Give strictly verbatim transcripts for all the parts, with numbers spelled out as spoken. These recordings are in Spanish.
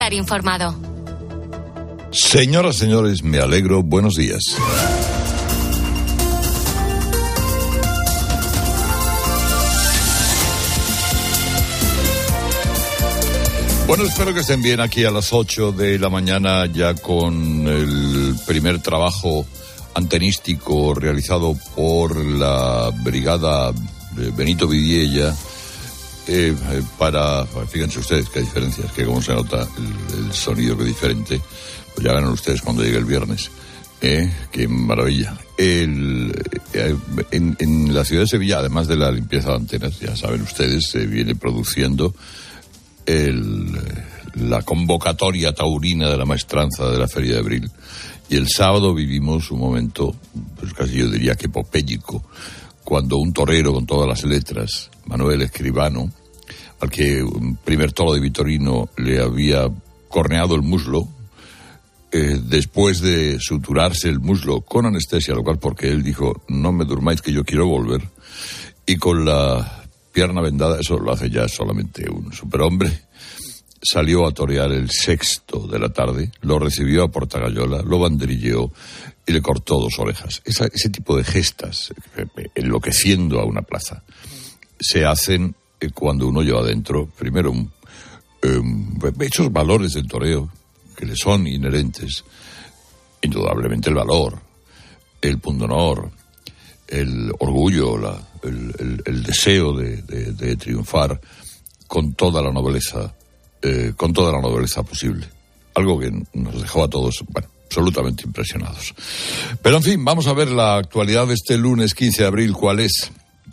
Estar informado. Señoras, señores, me alegro. Buenos días. Bueno, espero que estén bien aquí a las ocho de la mañana, ya con el primer trabajo antenístico realizado por la brigada Benito Vidiella eh, para, fíjense ustedes qué diferencias, que cómo se nota el, el sonido, que diferente, pues ya verán ustedes cuando llegue el viernes. Eh, qué maravilla. El, eh, en, en la ciudad de Sevilla, además de la limpieza de antenas, ya saben ustedes, se viene produciendo El, la convocatoria taurina de la maestranza de la Feria de Abril. Y el sábado vivimos un momento, pues casi yo diría que epopélico, cuando un torero con todas las letras, Manuel Escribano, al que un primer toro de Vitorino le había corneado el muslo, eh, después de suturarse el muslo con anestesia, lo cual porque él dijo, no me durmáis que yo quiero volver, y con la pierna vendada, eso lo hace ya solamente un superhombre, salió a torear el sexto de la tarde, lo recibió a Portagayola, lo banderilleó y le cortó dos orejas. Esa, ese tipo de gestas, enloqueciendo a una plaza, se hacen cuando uno lleva adentro, primero, un, um, esos valores del toreo, que le son inherentes, indudablemente el valor, el pundonor, el orgullo, la, el, el, el deseo de, de, de triunfar con toda la nobleza, eh, con toda la nobleza posible. Algo que nos dejó a todos, bueno, absolutamente impresionados. Pero en fin, vamos a ver la actualidad de este lunes quince de abril. ¿Cuál es?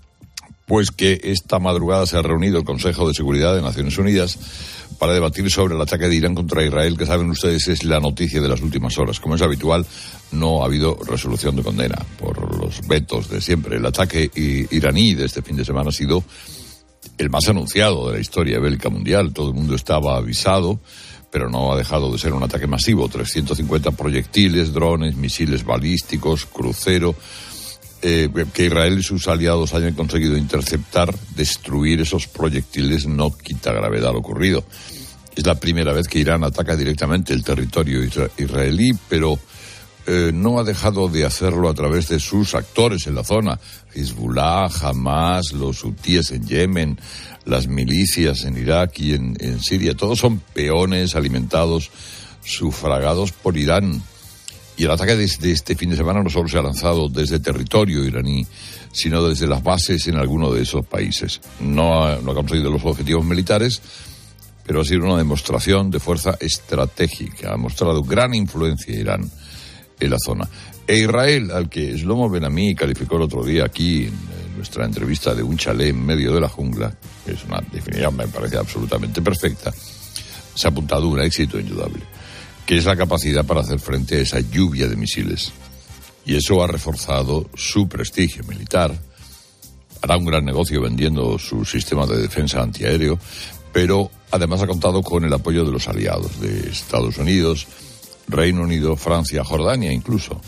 Pues que esta madrugada se ha reunido el Consejo de Seguridad de Naciones Unidas para debatir sobre el ataque de Irán contra Israel, que saben ustedes es la noticia de las últimas horas. Como es habitual, no ha habido resolución de condena por los vetos de siempre. El ataque iraní de este fin de semana ha sido el más anunciado de la historia bélica mundial. Todo el mundo estaba avisado, pero no ha dejado de ser un ataque masivo. trescientos cincuenta proyectiles, drones, misiles balísticos, crucero, eh, que Israel y sus aliados hayan conseguido interceptar, destruir esos proyectiles, no quita gravedad lo ocurrido. Es la primera vez que Irán ataca directamente el territorio isra- israelí, pero eh, no ha dejado de hacerlo a través de sus actores en la zona. Hezbollah, Hamas, los hutíes en Yemen, las milicias en Irak y en, en Siria. Todos son peones alimentados, sufragados por Irán. Y el ataque de este fin de semana no solo se ha lanzado desde territorio iraní, sino desde las bases en alguno de esos países. No ha, no ha conseguido los objetivos militares, pero ha sido una demostración de fuerza estratégica. Ha mostrado gran influencia Irán en la zona. E Israel, al que Shlomo Ben-Ami calificó el otro día aquí en, en nuestra entrevista de un chalet en medio de la jungla, que es una definición, me parece absolutamente perfecta, se ha apuntado un éxito indudable, que es la capacidad para hacer frente a esa lluvia de misiles. Y eso ha reforzado su prestigio militar. Hará un gran negocio vendiendo su sistema de defensa antiaéreo, pero además ha contado con el apoyo de los aliados, de Estados Unidos, Reino Unido, Francia, Jordania incluso.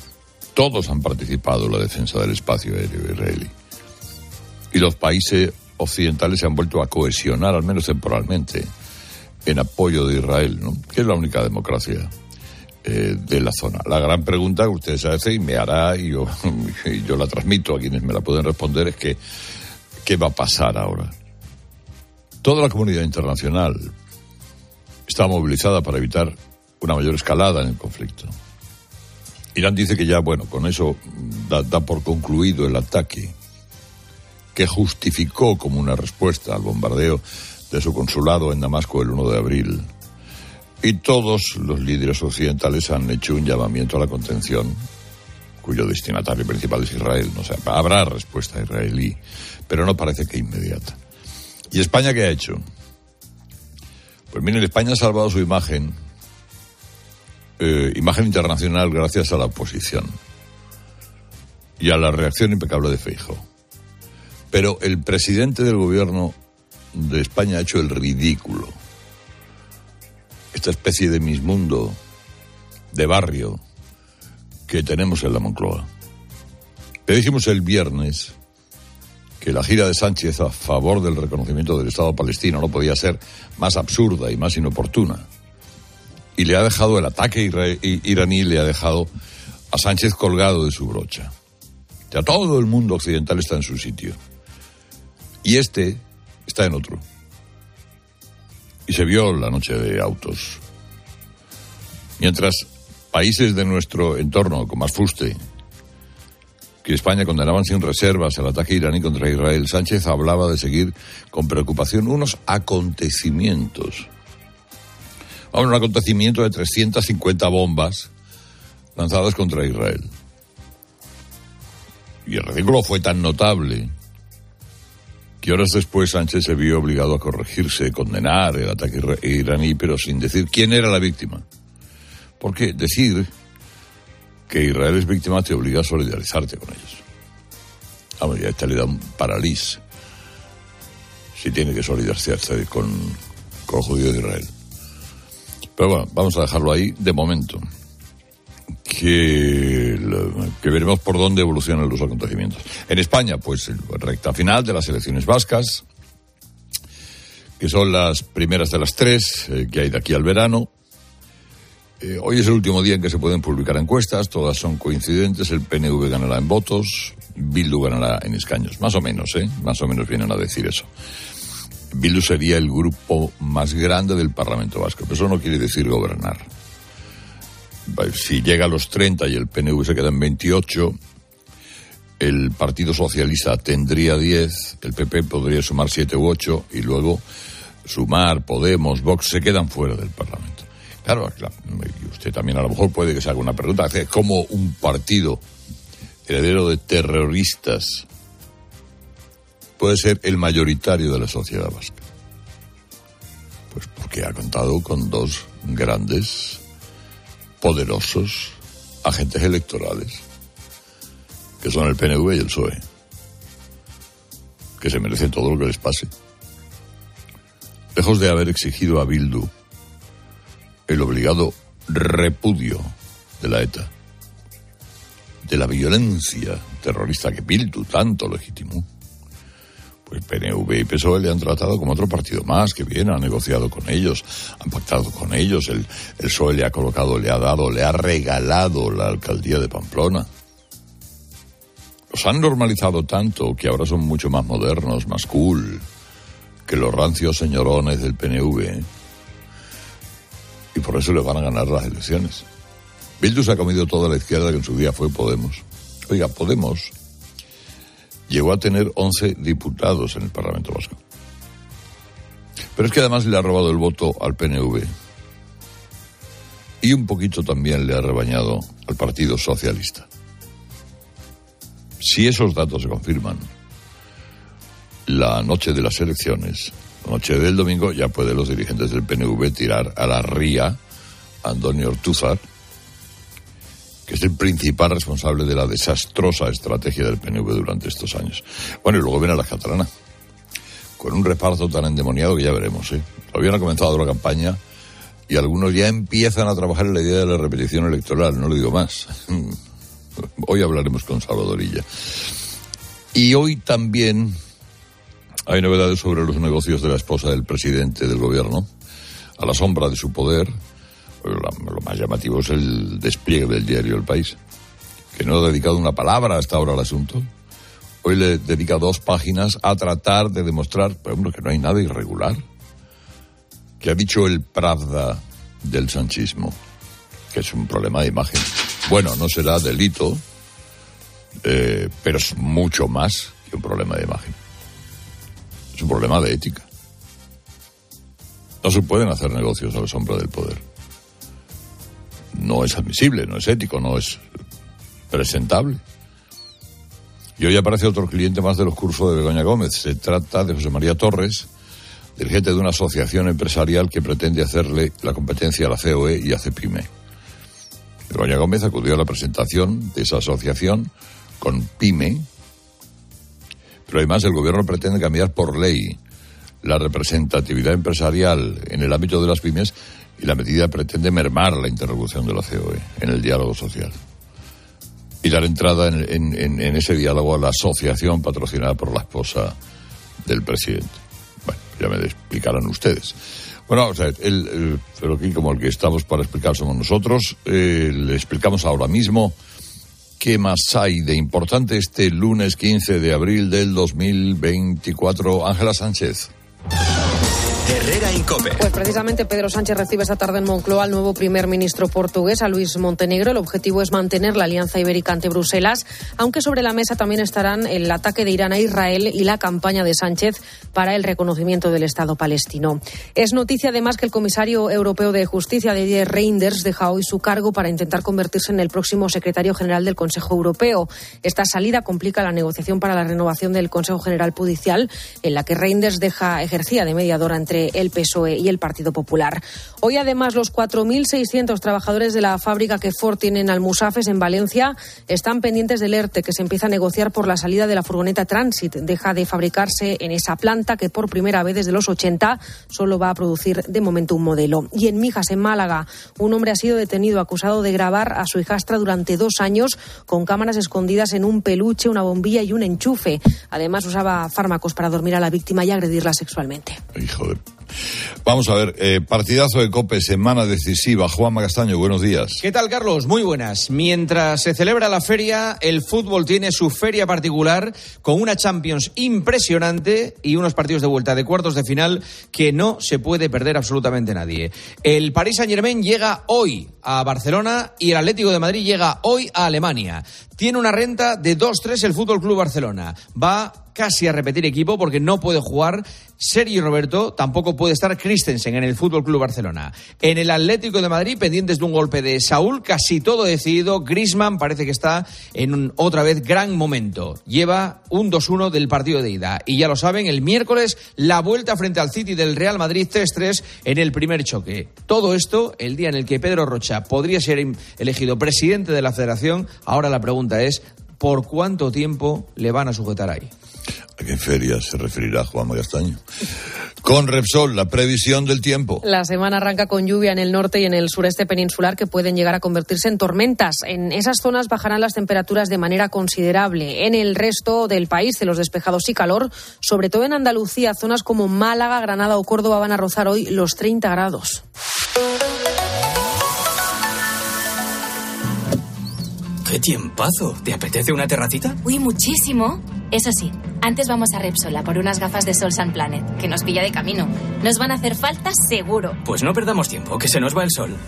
Todos han participado en la defensa del espacio aéreo israelí. Y los países occidentales se han vuelto a cohesionar, al menos temporalmente, en apoyo de Israel, ¿no? Que es la única democracia eh, de la zona. La gran pregunta que ustedes hacen y me hará, y yo, y yo la transmito a quienes me la pueden responder, es que ¿qué va a pasar ahora? Toda la comunidad internacional está movilizada para evitar una mayor escalada en el conflicto. Irán dice que ya, bueno, con eso da, da por concluido el ataque, que justificó como una respuesta al bombardeo de su consulado en Damasco el uno de abril. Y todos los líderes occidentales han hecho un llamamiento a la contención, cuyo destinatario principal es Israel. No sé, habrá respuesta israelí, pero no parece que inmediata. ¿Y España qué ha hecho? Pues miren, España ha salvado su imagen, eh, imagen internacional, gracias a la oposición y a la reacción impecable de Feijóo. Pero el presidente del gobierno de España ha hecho el ridículo. Esta especie de mismundo, de barrio, que tenemos en la Moncloa. Le dijimos el viernes que la gira de Sánchez a favor del reconocimiento del Estado palestino no podía ser más absurda y más inoportuna. Y le ha dejado, el ataque ira- iraní le ha dejado a Sánchez colgado de su brocha. Ya todo el mundo occidental está en su sitio. Y este está en otro. Y se vio la noche de autos. Mientras países de nuestro entorno, con más fuste que España, condenaban sin reservas el ataque iraní contra Israel, Sánchez hablaba de seguir con preocupación unos acontecimientos. Vamos, un acontecimiento de trescientas cincuenta bombas lanzadas contra Israel. Y el ridículo fue tan notable que horas después Sánchez se vio obligado a corregirse, condenar el ataque iraní, pero sin decir quién era la víctima. Porque decir que Israel es víctima te obliga a solidarizarte con ellos. Vamos, ya este le da un paralís si tiene que solidarizarse con, con los judíos de Israel. Pero bueno, vamos a dejarlo ahí de momento. Que, que veremos por dónde evolucionan los acontecimientos. En España, pues, recta final de las elecciones vascas, que son las primeras de las tres eh, que hay de aquí al verano. Eh, hoy es el último día en que se pueden publicar encuestas, todas son coincidentes. El P N V ganará en votos, Bildu ganará en escaños, más o menos, ¿eh? Más o menos vienen a decir eso. Bildu sería el grupo más grande del Parlamento Vasco, pero eso no quiere decir gobernar. Si llega a los treinta y el P N V se queda en veintiocho, el Partido Socialista tendría diez, el P P podría sumar siete u ocho, y luego Sumar, Podemos, Vox se quedan fuera del Parlamento. Claro, claro, usted también a lo mejor puede que se haga una pregunta, ¿cómo un partido heredero de terroristas puede ser el mayoritario de la sociedad vasca? Pues porque ha contado con dos grandes, poderosos agentes electorales, que son el P N V y el P S O E, que se merecen todo lo que les pase. Lejos de haber exigido a Bildu el obligado repudio de la ETA, de la violencia terrorista que Bildu tanto legitimó, pues P N V y P S O E le han tratado como otro partido más, que bien, ha negociado con ellos, han pactado con ellos, el, el P S O E le ha colocado, le ha dado, le ha regalado la alcaldía de Pamplona. Los han normalizado tanto que ahora son mucho más modernos, más cool que los rancios señorones del P N V, ¿eh? Y por eso le van a ganar las elecciones. Bildu se ha comido toda la izquierda que en su día fue Podemos. Oiga, Podemos llegó a tener once diputados en el Parlamento Vasco. Pero es que además le ha robado el voto al P N V. Y un poquito también le ha rebañado al Partido Socialista. Si esos datos se confirman, la noche de las elecciones, la noche del domingo, ya pueden los dirigentes del P N V tirar a la ría a Antonio Ortúzar, que es el principal responsable de la desastrosa estrategia del P N V durante estos años. Bueno, y luego viene la catalana, con un reparto tan endemoniado que ya veremos, ¿eh? Todavía no ha comenzado la campaña y algunos ya empiezan a trabajar en la idea de la repetición electoral, no le digo más. Hoy hablaremos con Salvador Illa. Y hoy también hay novedades sobre los negocios de la esposa del presidente del gobierno, a la sombra de su poder. Lo más llamativo es el despliegue del diario El País, que no ha dedicado una palabra hasta ahora al asunto. Hoy le dedica dos páginas a tratar de demostrar, por ejemplo, que no hay nada irregular. Que ha dicho el Pravda del sanchismo, que es un problema de imagen. Bueno, no será delito, eh, pero es mucho más que un problema de imagen. Es un problema de ética. No se pueden hacer negocios a la sombra del poder. No es admisible, no es ético, no es presentable. Y hoy aparece otro cliente más de los cursos de Begoña Gómez. Se trata de José María Torres, dirigente de una asociación empresarial que pretende hacerle la competencia a la C O E y a CEPIME. Begoña Gómez acudió a la presentación de esa asociación con PYME, pero además el gobierno pretende cambiar por ley la representatividad empresarial en el ámbito de las pymes y la medida pretende mermar la interlocución de la C O E en el diálogo social y dar entrada en, en, en ese diálogo a la asociación patrocinada por la esposa del presidente. Bueno, ya me explicarán ustedes. Bueno, vamos a ver, el, el, pero aquí como el que estamos para explicar somos nosotros, eh, le explicamos ahora mismo qué más hay de importante este lunes quince de abril del dos mil veinticuatro. Ángela Sánchez. Herrera Incope. Pues precisamente Pedro Sánchez recibe esta tarde en Moncloa al nuevo primer ministro portugués, a Luís Montenegro. El objetivo es mantener la alianza ibérica ante Bruselas, aunque sobre la mesa también estarán el ataque de Irán a Israel y la campaña de Sánchez para el reconocimiento del Estado palestino. Es noticia además que el comisario europeo de Justicia, Didier Reynders, deja hoy su cargo para intentar convertirse en el próximo secretario general del Consejo Europeo. Esta salida complica la negociación para la renovación del Consejo General Judicial, en la que Reynders deja ejercía de mediador entre el P S O E y el Partido Popular. Hoy, además, los cuatro mil seiscientos trabajadores de la fábrica que Ford tiene en Almusafes, en Valencia, están pendientes del ERTE, que se empieza a negociar por la salida de la furgoneta Transit. Deja de fabricarse en esa planta que por primera vez desde los ochenta solo va a producir de momento un modelo. Y en Mijas, en Málaga, un hombre ha sido detenido acusado de grabar a su hijastra durante dos años con cámaras escondidas en un peluche, una bombilla y un enchufe. Además, usaba fármacos para dormir a la víctima y agredirla sexualmente. Hijo de... Vamos a ver, eh, partidazo de COPE, semana decisiva. Juanma Castaño, buenos días. ¿Qué tal, Carlos? Muy buenas. Mientras se celebra la feria, el fútbol tiene su feria particular con una Champions impresionante y unos partidos de vuelta de cuartos de final que no se puede perder absolutamente nadie. El Paris Saint-Germain llega hoy a Barcelona y el Atlético de Madrid llega hoy a Alemania. Tiene una renta de dos tres el Fútbol Club Barcelona. Va casi a repetir equipo porque no puede jugar Sergi Roberto, tampoco puede estar Christensen en el Fútbol Club Barcelona. En el Atlético de Madrid, pendientes de un golpe de Saúl, casi todo decidido. Griezmann parece que está en un otra vez gran momento. Lleva un dos uno del partido de ida. Y ya lo saben, el miércoles la vuelta frente al City del Real Madrid tres tres en el primer choque. Todo esto el día en el que Pedro Rocha podría ser elegido presidente de la Federación. Ahora la pregunta es, ¿por cuánto tiempo le van a sujetar ahí? ¿A qué feria se referirá Juanma Castaño? Con Repsol, la previsión del tiempo. La semana arranca con lluvia en el norte y en el sureste peninsular que pueden llegar a convertirse en tormentas. En esas zonas bajarán las temperaturas de manera considerable. En el resto del país, cielos despejados y calor, sobre todo en Andalucía, zonas como Málaga, Granada o Córdoba van a rozar hoy los treinta grados. ¡Qué tiempazo! ¿Te apetece una terracita? Uy, muchísimo. Eso sí, antes vamos a Repsol a por unas gafas de Sol Sun Planet, que nos pilla de camino. Nos van a hacer falta seguro. Pues no perdamos tiempo, que se nos va el sol.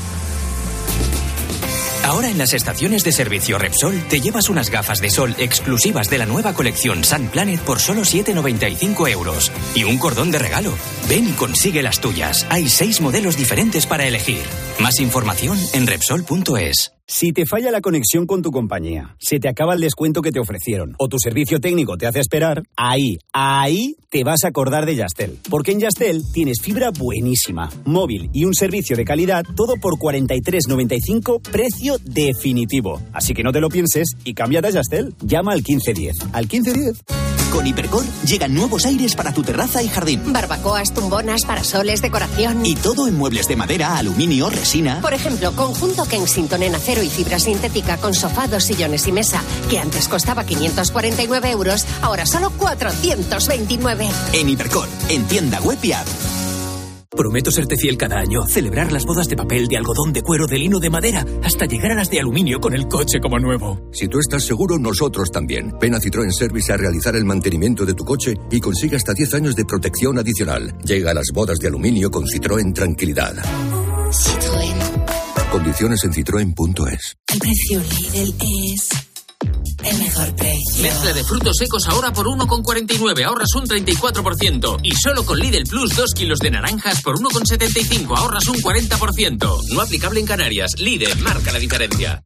Ahora en las estaciones de servicio Repsol te llevas unas gafas de sol exclusivas de la nueva colección Sun Planet por solo siete noventa y cinco euros. Y un cordón de regalo. Ven y consigue las tuyas. Hay seis modelos diferentes para elegir. Más información en Repsol punto es. Si te falla la conexión con tu compañía, se te acaba el descuento que te ofrecieron o tu servicio técnico te hace esperar, ahí, ahí te vas a acordar de Yastel. Porque en Yastel tienes fibra buenísima, móvil y un servicio de calidad, todo por cuarenta y tres noventa y cinco, precio definitivo. Así que no te lo pienses y cámbiate a Yastel. Llama al quince diez. ¿Al quince diez? Con Hipercor llegan nuevos aires para tu terraza y jardín. Barbacoas, tumbonas, parasoles, decoración. Y todo en muebles de madera, aluminio, resina. Por ejemplo, conjunto Kensington en acero y fibra sintética con sofá, dos sillones y mesa, que antes costaba quinientos cuarenta y nueve euros, ahora solo cuatrocientos veintinueve. En Hipercor, en tienda web y app. Prometo serte fiel cada año, celebrar las bodas de papel, de algodón, de cuero, de lino, de madera, hasta llegar a las de aluminio con el coche como nuevo. Si tú estás seguro, nosotros también. Ven a Citroën Service a realizar el mantenimiento de tu coche y consigue hasta diez años de protección adicional. Llega a las bodas de aluminio con Citroën Tranquilidad. Citroën. Condiciones en citroen punto es. El precio Lidl es... el mejor precio. Mezcla de frutos secos ahora por uno con cuarenta y nueve, ahorras un treinta y cuatro por ciento. Y solo con Lidl Plus dos kilos de naranjas por uno con setenta y cinco, ahorras un cuarenta por ciento. No aplicable en Canarias. Lidl marca la diferencia.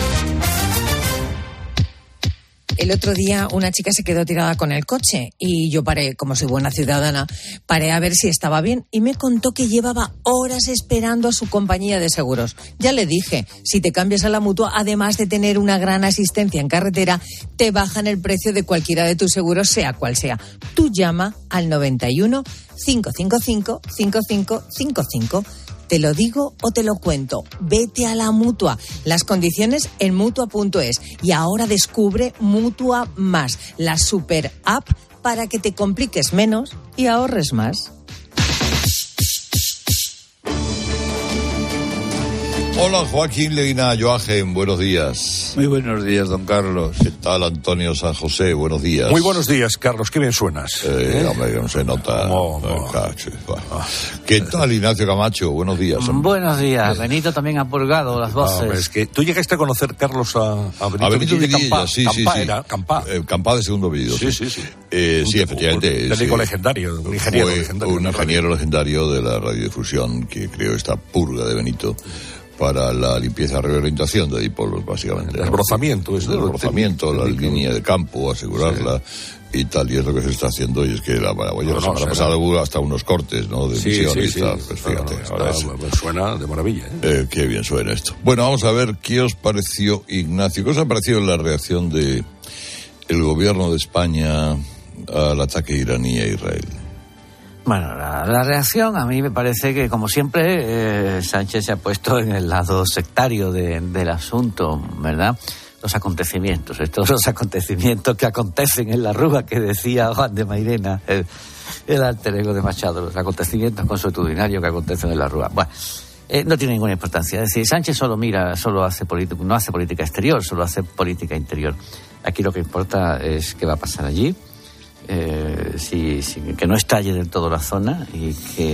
El otro día una chica se quedó tirada con el coche y yo paré, como soy buena ciudadana, paré a ver si estaba bien y me contó que llevaba horas esperando a su compañía de seguros. Ya le dije, si te cambias a la Mutua, además de tener una gran asistencia en carretera, te bajan el precio de cualquiera de tus seguros, sea cual sea. Tú llama al noventa y uno, cinco cinco cinco, cinco cinco cinco cinco. Te lo digo o te lo cuento. Vete a la Mutua. Las condiciones en Mutua punto es. Y ahora descubre Mutua Más, la super app para que te compliques menos y ahorres más. Hola, Joaquín Leguina Joagen, buenos días. Muy buenos días, don Carlos. ¿Qué tal, Antonio San José? Buenos días. Muy buenos días, Carlos, qué bien suenas. Eh, ¿Eh? Hombre, que no se nota. No, no. ¿Qué tal, Ignacio Camacho? Buenos días. Hombre. Buenos días. Benito también ha purgado las voces. Ah, es que tú llegaste a conocer, Carlos, a, a Benito, a Benito Vidilla, Campá. sí, sí, Campá sí. Era, Campá. Eh, Campá de segundo apellido. Sí, sí, sí. sí. Eh, un, sí, efectivamente. Un técnico sí. legendario, un ingeniero Fue legendario. Un ingeniero legendario de la radiodifusión que creó esta purga de Benito para la limpieza, reorientación de dipolos, básicamente. El desbrozamiento. El desbrozamiento, la línea de campo, asegurarla sí. y tal, y es lo que se está haciendo, y es que la, bueno, no, la semana no, pasada hubo hasta unos cortes, ¿no?, de sí, emisiones sí, y tal, sí. pues fíjate. No, no, ahora está, es, pues suena de maravilla. ¿eh? Eh, qué bien suena esto. Bueno, vamos a ver qué os pareció, Ignacio, qué os ha parecido la reacción de el gobierno de España al ataque iraní a Israel. Bueno, la, la reacción a mí me parece que, como siempre, eh, Sánchez se ha puesto en el lado sectario de, del asunto, ¿verdad? Los acontecimientos, estos los acontecimientos que acontecen en la Rúa, que decía Juan de Mairena, el, el alter ego de Machado, los acontecimientos consuetudinarios que acontecen en la Rúa. Bueno, eh, no tiene ninguna importancia. Es decir, Sánchez solo mira, solo hace política, no hace política exterior, solo hace política interior. Aquí lo que importa es qué va a pasar allí. Eh, si, si, que no estalle del todo la zona y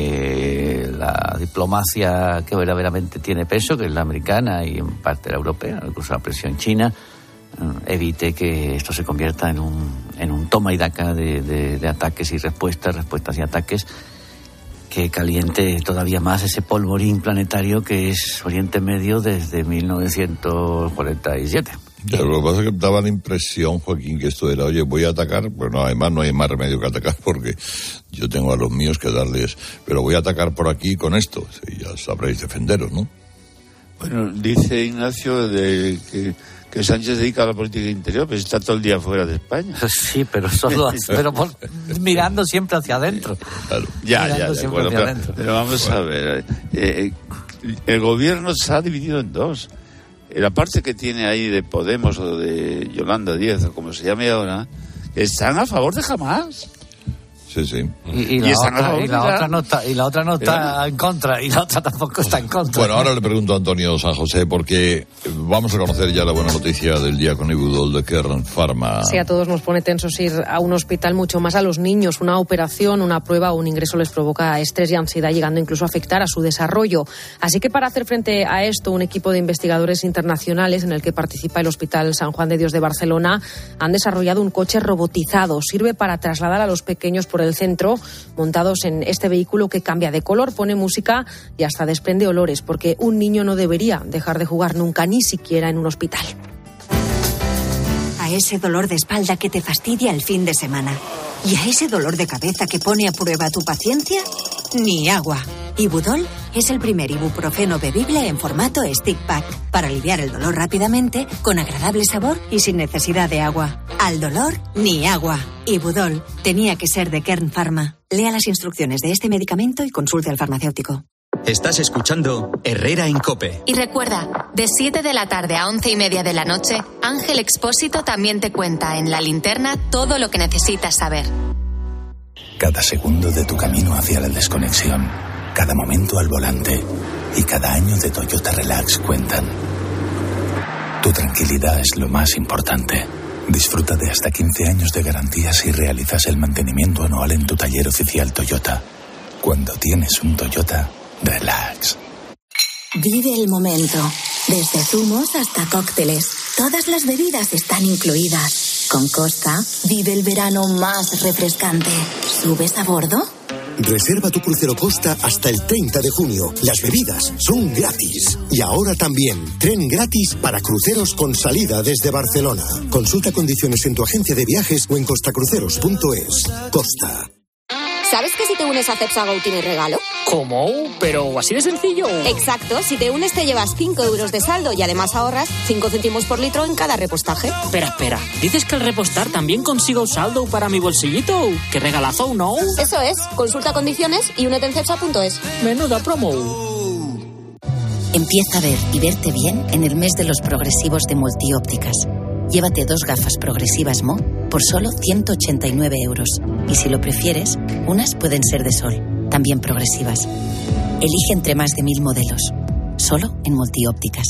que la diplomacia que verdaderamente tiene peso, que es la americana y en parte la europea, incluso la presión china, eh, evite que esto se convierta en un, en un toma y daca de, de, de ataques y respuestas, respuestas y ataques, que caliente todavía más ese polvorín planetario que es Oriente Medio desde mil novecientos cuarenta y siete. Pero lo que pasa es que daba la impresión, Joaquín, que esto era, oye, voy a atacar, pues no, además no hay más remedio que atacar porque yo tengo a los míos que darles, pero voy a atacar por aquí con esto, sí, ya sabréis defenderos, ¿no? Bueno, dice Ignacio de que, que Sánchez se dedica a la política interior, pero está todo el día fuera de España. Sí, pero solo pero por, mirando siempre hacia adentro. Claro. Ya, mirando ya, de acuerdo, pero, pero vamos bueno. a ver, eh, el gobierno se ha dividido en dos. La parte que tiene ahí de Podemos o de Yolanda Díaz, o como se llame ahora, están a favor de Hamás. Sí, sí. Y, y, la, y, otra, y, la, otra no está, y la otra no está Pero, en contra, y la otra tampoco está en contra. Bueno, ahora le pregunto a Antonio San José, porque vamos a conocer ya la buena noticia del día con Ibudol de Kern Pharma. Sí, a todos nos pone tensos ir a un hospital, mucho más a los niños. Una operación, una prueba o un ingreso les provoca estrés y ansiedad, llegando incluso a afectar a su desarrollo. Así que para hacer frente a esto, un equipo de investigadores internacionales en el que participa el Hospital San Juan de Dios de Barcelona han desarrollado un coche robotizado. Sirve para trasladar a los pequeños por el centro, montados en este vehículo que cambia de color, pone música y hasta desprende olores, porque un niño no debería dejar de jugar nunca, ni siquiera en un hospital. A ese dolor de espalda que te fastidia el fin de semana y a ese dolor de cabeza que pone a prueba tu paciencia, ni agua. Ibudol es el primer ibuprofeno bebible en formato stick pack para aliviar el dolor rápidamente, con agradable sabor y sin necesidad de agua. Al dolor, ni agua. Ibudol tenía que ser de Kern Pharma. Lea las instrucciones de este medicamento y consulte al farmacéutico. Estás escuchando Herrera en COPE. Y recuerda, de siete de la tarde a once y media de la noche, Ángel Expósito también te cuenta en La Linterna todo lo que necesitas saber. Cada segundo de tu camino hacia la desconexión, cada momento al volante y cada año de Toyota Relax cuentan. Tu tranquilidad es lo más importante. Disfruta de hasta quince años de garantía si realizas el mantenimiento anual en tu taller oficial Toyota. Cuando tienes un Toyota, relax. Vive el momento. Desde zumos hasta cócteles. Todas las bebidas están incluidas. Con Costa, vive el verano más refrescante. ¿Subes a bordo? Reserva tu crucero Costa hasta el treinta de junio. Las bebidas son gratis. Y ahora también, tren gratis para cruceros con salida desde Barcelona. Consulta condiciones en tu agencia de viajes o en costacruceros punto es. Costa. ¿Sabes que si te unes a Cepsa Go tienes regalo? ¿Cómo? ¿Pero así de sencillo? Exacto, si te unes te llevas cinco euros de saldo y además ahorras cinco céntimos por litro en cada repostaje. Espera, espera, ¿dices que al repostar también consigo saldo para mi bolsillito? ¡Qué regalazo, no! Eso es, consulta condiciones y únete en cepsa punto es. Menuda promo. Empieza a ver y verte bien en el mes de los progresivos de Multiópticas. Llévate dos gafas progresivas Mo por solo ciento ochenta y nueve euros. Y si lo prefieres, unas pueden ser de sol, también progresivas. Elige entre más de mil modelos. solo en Multiópticas.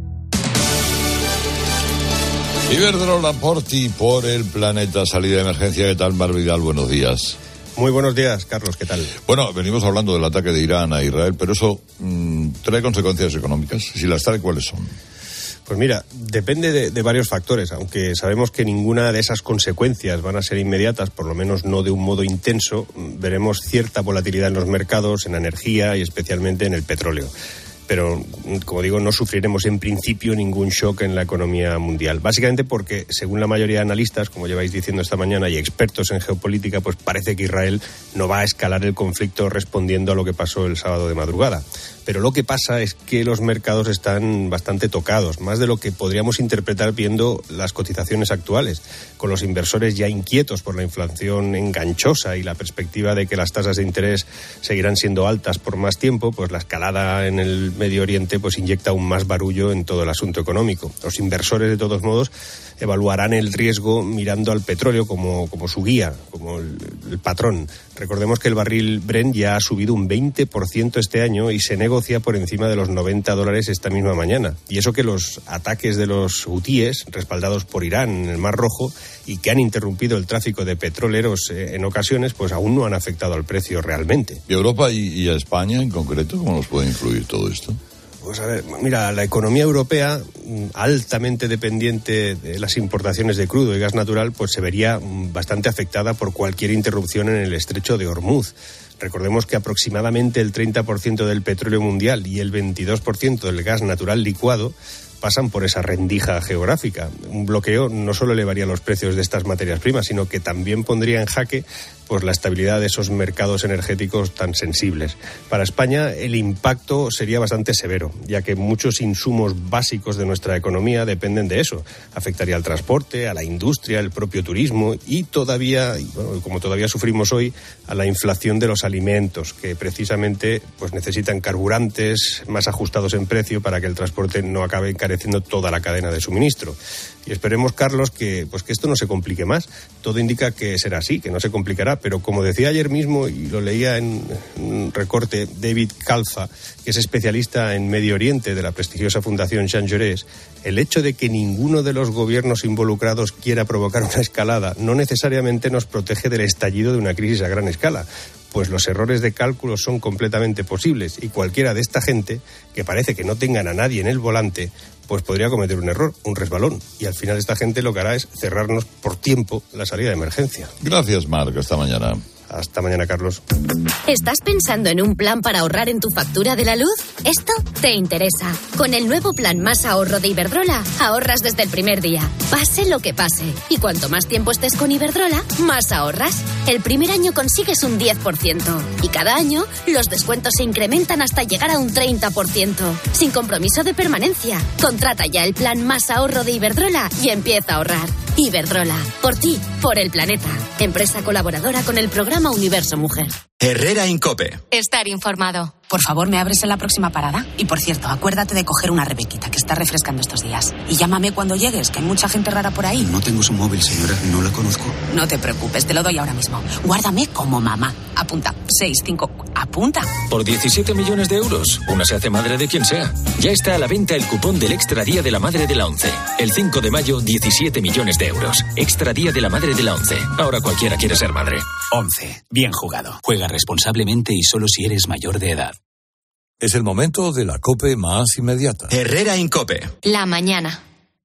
Iberdrola por ti, por el planeta. Salida de emergencia. ¿Qué tal, Mar Vidal? Buenos días. Muy buenos días, Carlos. ¿Qué tal? Bueno, venimos hablando del ataque de Irán a Israel, pero eso mmm, trae consecuencias económicas. Si las trae, ¿cuáles son? Pues mira, depende de, de varios factores, aunque sabemos que ninguna de esas consecuencias van a ser inmediatas, por lo menos no de un modo intenso. Veremos cierta volatilidad en los mercados, en la energía y especialmente en el petróleo. Pero, como digo, no sufriremos en principio ningún shock en la economía mundial. Básicamente porque, según la mayoría de analistas, como lleváis diciendo esta mañana, y expertos en geopolítica, pues parece que Israel no va a escalar el conflicto respondiendo a lo que pasó el sábado de madrugada. Pero lo que pasa es que los mercados están bastante tocados, más de lo que podríamos interpretar viendo las cotizaciones actuales, con los inversores ya inquietos por la inflación enganchosa y la perspectiva de que las tasas de interés seguirán siendo altas por más tiempo. Pues la escalada en el Medio Oriente pues inyecta aún más barullo en todo el asunto económico. Los inversores, de todos modos, evaluarán el riesgo mirando al petróleo como, como su guía, como el, el patrón. Recordemos que el barril Brent ya ha subido un veinte por ciento este año y se negocia por encima de los noventa dólares esta misma mañana. Y eso que los ataques de los hutíes, respaldados por Irán en el Mar Rojo, y que han interrumpido el tráfico de petroleros eh, en ocasiones, pues aún no han afectado al precio realmente. ¿Y Europa y, y a España en concreto, cómo nos puede influir todo esto? Pues a ver, mira, la economía europea, altamente dependiente de las importaciones de crudo y gas natural, pues se vería bastante afectada por cualquier interrupción en el estrecho de Hormuz. Recordemos que aproximadamente el treinta por ciento del petróleo mundial y el veintidós por ciento del gas natural licuado pasan por esa rendija geográfica. Un bloqueo no solo elevaría los precios de estas materias primas, sino que también pondría en jaque pues la estabilidad de esos mercados energéticos tan sensibles. Para España el impacto sería bastante severo, ya que muchos insumos básicos de nuestra economía dependen de eso. Afectaría al transporte, a la industria, al propio turismo y todavía, y bueno, como todavía sufrimos hoy, a la inflación de los alimentos, que precisamente pues necesitan carburantes más ajustados en precio para que el transporte no acabe encareciendo toda la cadena de suministro. Y esperemos, Carlos, que pues que esto no se complique más. Todo indica que será así, que no se complicará, pero como decía ayer mismo, y lo leía en un recorte, David Calfa, que es especialista en Medio Oriente de la prestigiosa Fundación Jean Jaurès, el hecho de que ninguno de los gobiernos involucrados quiera provocar una escalada no necesariamente nos protege del estallido de una crisis a gran escala, pues los errores de cálculo son completamente posibles y cualquiera de esta gente, que parece que no tengan a nadie en el volante, pues podría cometer un error, un resbalón. Y al final esta gente lo que hará es cerrarnos por tiempo la salida de emergencia. Gracias, Marc. Hasta mañana. Hasta mañana, Carlos. ¿Estás pensando en un plan para ahorrar en tu factura de la luz? Esto te interesa. Con el nuevo plan Más Ahorro de Iberdrola, ahorras desde el primer día, pase lo que pase. Y cuanto más tiempo estés con Iberdrola, más ahorras. El primer año consigues un diez por ciento. Y cada año, los descuentos se incrementan hasta llegar a un treinta por ciento. Sin compromiso de permanencia. Contrata ya el plan Más Ahorro de Iberdrola y empieza a ahorrar. Iberdrola. Por ti, por el planeta. Empresa colaboradora con el programa Universo Mujer. Herrera Incope. Estar informado. Por favor, ¿me abres en la próxima parada? Y por cierto, acuérdate de coger una Rebequita, que está refrescando estos días. Y llámame cuando llegues, que hay mucha gente rara por ahí. No tengo su móvil, señora. No la conozco. No te preocupes, te lo doy ahora mismo. Guárdame como mamá. Apunta. seis cinco. Apunta. Por diecisiete millones de euros, una se hace madre de quien sea. Ya está a la venta el cupón del Extra Día de la Madre de la ONCE. El cinco de mayo, diecisiete millones de euros. Extra Día de la Madre de la ONCE. Ahora cualquiera quiere ser madre. ONCE. Bien jugado. Juega responsablemente y solo si eres mayor de edad. Es el momento de la COPE más inmediata. Herrera Incope. La mañana.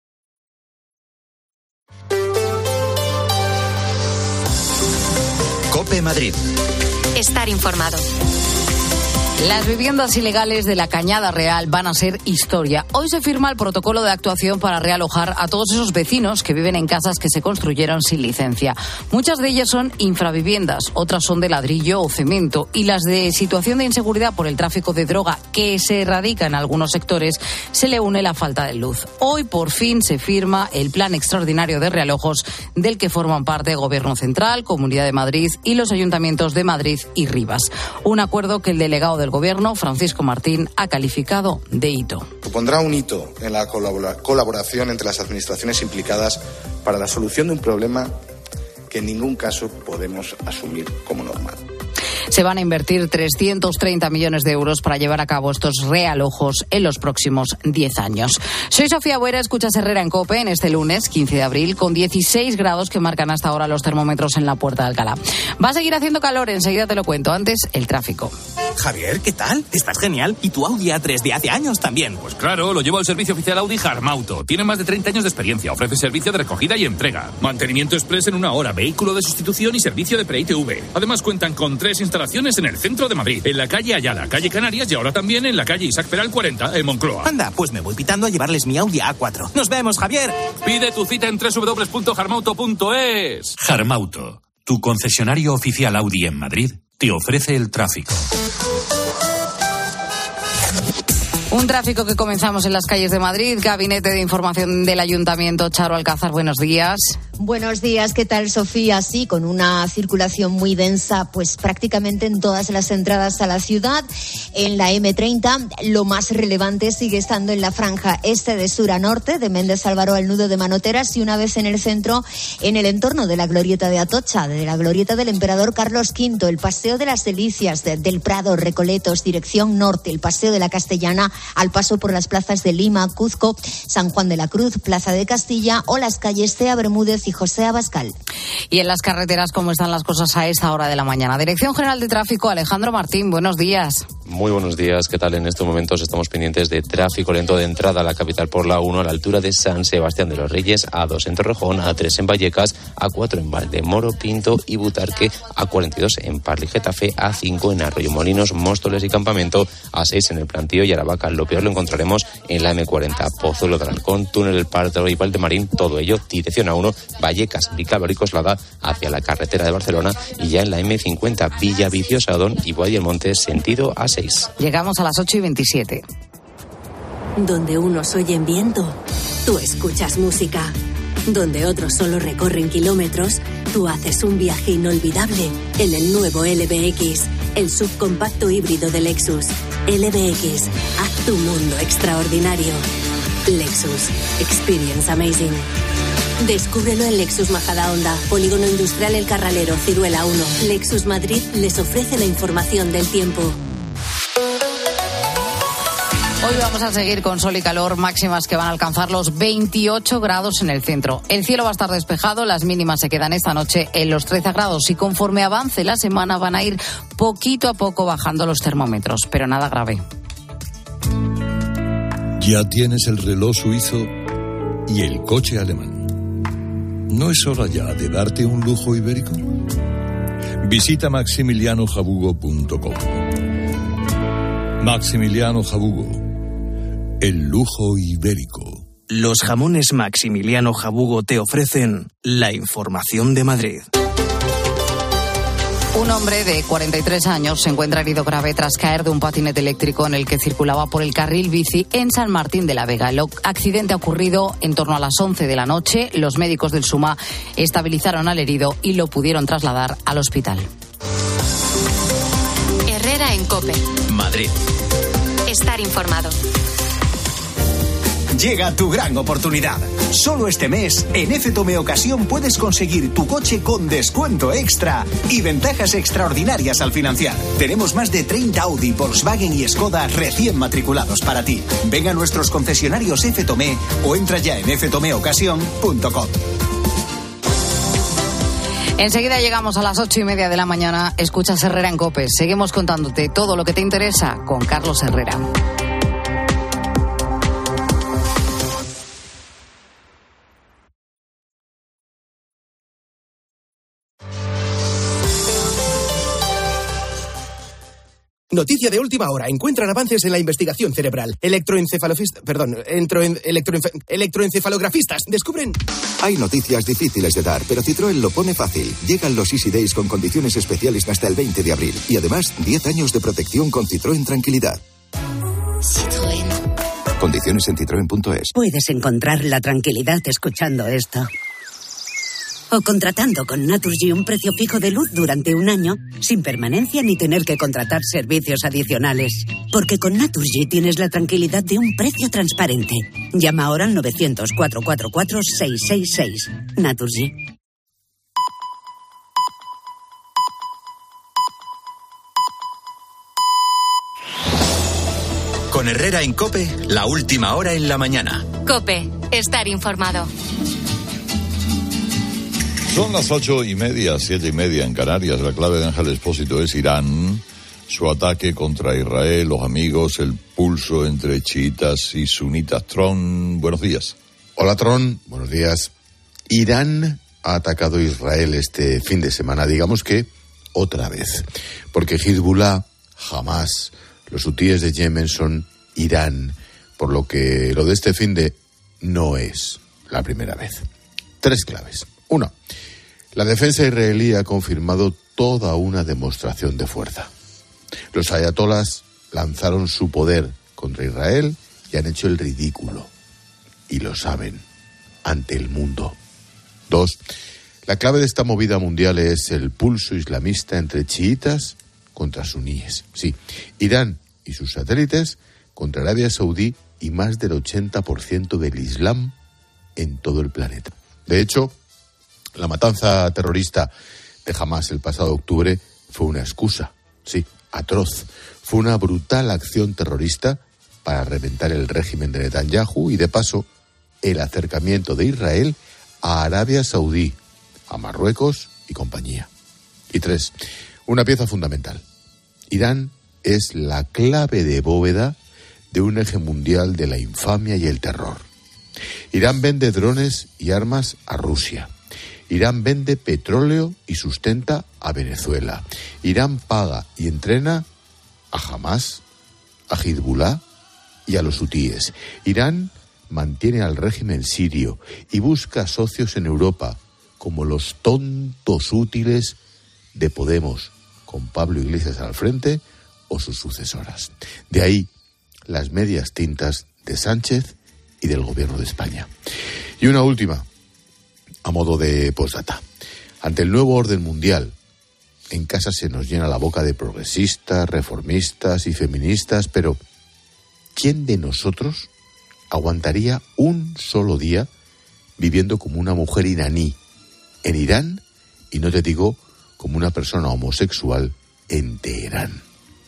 COPE Madrid. Estar informado. Las viviendas ilegales de la Cañada Real van a ser historia. Hoy se firma el protocolo de actuación para realojar a todos esos vecinos que viven en casas que se construyeron sin licencia. Muchas de ellas son infraviviendas, otras son de ladrillo o cemento, y las de situación de inseguridad por el tráfico de droga que se erradica en algunos sectores se le une la falta de luz. Hoy por fin se firma el plan extraordinario de realojos del que forman parte Gobierno Central, Comunidad de Madrid y los ayuntamientos de Madrid y Rivas. Un acuerdo que el delegado del Gobierno, Francisco Martín, ha calificado de hito. Supondrá un hito en la colaboración entre las administraciones implicadas para la solución de un problema que en ningún caso podemos asumir como normal. Se van a invertir trescientos treinta millones de euros para llevar a cabo estos realojos en los próximos diez años. Soy Sofía Buera, escuchas Herrera en COPE en este lunes, quince de abril, con dieciséis grados que marcan hasta ahora los termómetros en la Puerta de Alcalá. Va a seguir haciendo calor, enseguida te lo cuento. Antes, el tráfico. Javier, ¿qué tal? Estás genial. ¿Y tu Audi A tres de hace años también? Pues claro, lo llevo al servicio oficial Audi Harmauto. Tiene más de treinta años de experiencia. Ofrece servicio de recogida y entrega. Mantenimiento express en una hora, vehículo de sustitución y servicio de pre-I T V. Además cuentan con tres instalaciones en el centro de Madrid, en la calle Ayala, calle Canarias y ahora también en la calle Isaac Peral cuarenta, en Moncloa. Anda, pues me voy pitando a llevarles mi Audi A cuatro. ¡Nos vemos, Javier! Pide tu cita en doble u doble u doble u punto harmauto punto es. Harmauto, tu concesionario oficial Audi en Madrid, te ofrece el tráfico. Un tráfico que comenzamos en las calles de Madrid. Gabinete de Información del Ayuntamiento, Charo Alcázar, buenos días. Buenos días, ¿qué tal, Sofía? Sí, con una circulación muy densa, pues prácticamente en todas las entradas a la ciudad. En la eme treinta, lo más relevante sigue estando en la franja este de sur a norte, de Méndez Álvaro al nudo de Manoteras, y una vez en el centro, en el entorno de la glorieta de Atocha, de la glorieta del Emperador Carlos quinto, el Paseo de las Delicias, de, del Prado, Recoletos, dirección norte, el Paseo de la Castellana, al paso por las plazas de Lima, Cuzco, San Juan de la Cruz, Plaza de Castilla o las calles Cea Bermúdez y José Abascal. Y en las carreteras, ¿cómo están las cosas a esta hora de la mañana? Dirección General de Tráfico, Alejandro Martín, buenos días. Muy buenos días, ¿qué tal? En estos momentos estamos pendientes de tráfico lento de entrada a la capital por la uno a la altura de San Sebastián de los Reyes, A dos en Torrejón, A tres en Vallecas, A cuatro en Valdemoro, Pinto y Butarque, A cuarenta y dos en Parla y Getafe, A cinco en Arroyomolinos, Móstoles y Campamento, A seis en El Plantío y Aravaca. Lo peor lo encontraremos en la eme cuarenta, Pozuelo de Alarcón, Túnel del Pardo y Valdemarín, todo ello dirección A uno, Vallecas, Vicálvaro y Coslada hacia la carretera de Barcelona, y ya en la eme cincuenta, Villa Viciosa, Odón y Boadilla del Monte, sentido A seis. Llegamos a las ocho y veintisiete. Donde unos oyen viento, tú escuchas música. Donde otros solo recorren kilómetros, tú haces un viaje inolvidable en el nuevo L B X, el subcompacto híbrido de Lexus. L B X, haz tu mundo extraordinario. Lexus, experience amazing. Descúbrelo en Lexus Majadahonda, Polígono Industrial El Carralero, Ciruela uno. Lexus Madrid les ofrece la información del tiempo. Hoy vamos a seguir con sol y calor, máximas que van a alcanzar los veintiocho grados en el centro. El cielo va a estar despejado, las mínimas se quedan esta noche en los trece grados y conforme avance la semana van a ir poquito a poco bajando los termómetros, pero nada grave. Ya tienes el reloj suizo y el coche alemán. ¿No es hora ya de darte un lujo ibérico? Visita maximiliano jabugo punto com. Maximiliano Jabugo, el lujo ibérico. Los jamones Maximiliano Jabugo te ofrecen la información de Madrid. Un hombre de cuarenta y tres años se encuentra herido grave tras caer de un patinete eléctrico en el que circulaba por el carril bici en San Martín de la Vega. El accidente ha ocurrido en torno a las once de la noche. Los médicos del SUMA estabilizaron al herido y lo pudieron trasladar al hospital. Herrera en COPE. Madrid. Estar informado. Llega tu gran oportunidad. Solo este mes, en F Tome Ocasión puedes conseguir tu coche con descuento extra y ventajas extraordinarias al financiar. Tenemos más de treinta Audi, Volkswagen y Skoda recién matriculados para ti. Ven a nuestros concesionarios F Tome o entra ya en f tome ocasión punto com. Enseguida llegamos a las ocho y media de la mañana. Escuchas Herrera en COPE. Seguimos contándote todo lo que te interesa con Carlos Herrera. Noticia de última hora. Encuentran avances en la investigación cerebral. Electroencefalofistas... Perdón, entroen, electroenfe, electroencefalografistas descubren... Hay noticias difíciles de dar, pero Citroën lo pone fácil. Llegan los Easy Days con condiciones especiales hasta el veinte de abril. Y además, diez años de protección con Citroën Tranquilidad. Citroën. Condiciones en citroen punto es. Puedes encontrar la tranquilidad escuchando esto. O contratando con Naturgy un precio fijo de luz durante un año, sin permanencia ni tener que contratar servicios adicionales. Porque con Naturgy tienes la tranquilidad de un precio transparente. Llama ahora al novecientos, cuatrocientos cuarenta y cuatro, seiscientos sesenta y seis. Naturgy. Con Herrera en COPE, la última hora en la mañana. COPE, estar informado. Son las ocho y media, siete y media en Canarias. La clave de Ángel Expósito es Irán, su ataque contra Israel, los amigos, el pulso entre chiitas y sunitas. Tron, buenos días. Hola, Tron, buenos días. Irán ha atacado a Israel este fin de semana, digamos que otra vez, porque Hezbollah, Hamas, los hutíes de Yemen son Irán, por lo que lo de este fin de no es la primera vez. Tres claves. Uno, la defensa israelí ha confirmado toda una demostración de fuerza. Los ayatolás lanzaron su poder contra Israel y han hecho el ridículo. Y lo saben, ante el mundo. Dos, la clave de esta movida mundial es el pulso islamista entre chiitas contra suníes. Sí, Irán y sus satélites contra Arabia Saudí y más del ochenta por ciento del Islam en todo el planeta. De hecho, la matanza terrorista de Hamas el pasado octubre fue una excusa, sí, atroz. Fue una brutal acción terrorista para reventar el régimen de Netanyahu y, de paso, el acercamiento de Israel a Arabia Saudí, a Marruecos y compañía. Y tres, una pieza fundamental. Irán es la clave de bóveda de un eje mundial de la infamia y el terror. Irán vende drones y armas a Rusia. Irán vende petróleo y sustenta a Venezuela. Irán paga y entrena a Hamas, a Hezbollah y a los hutíes. Irán mantiene al régimen sirio y busca socios en Europa, como los tontos útiles de Podemos, con Pablo Iglesias al frente, o sus sucesoras. De ahí las medias tintas de Sánchez y del gobierno de España. Y una última, a modo de postdata. Ante el nuevo orden mundial, en casa se nos llena la boca de progresistas, reformistas y feministas, pero ¿quién de nosotros aguantaría un solo día viviendo como una mujer iraní en Irán y, no te digo, como una persona homosexual en Teherán?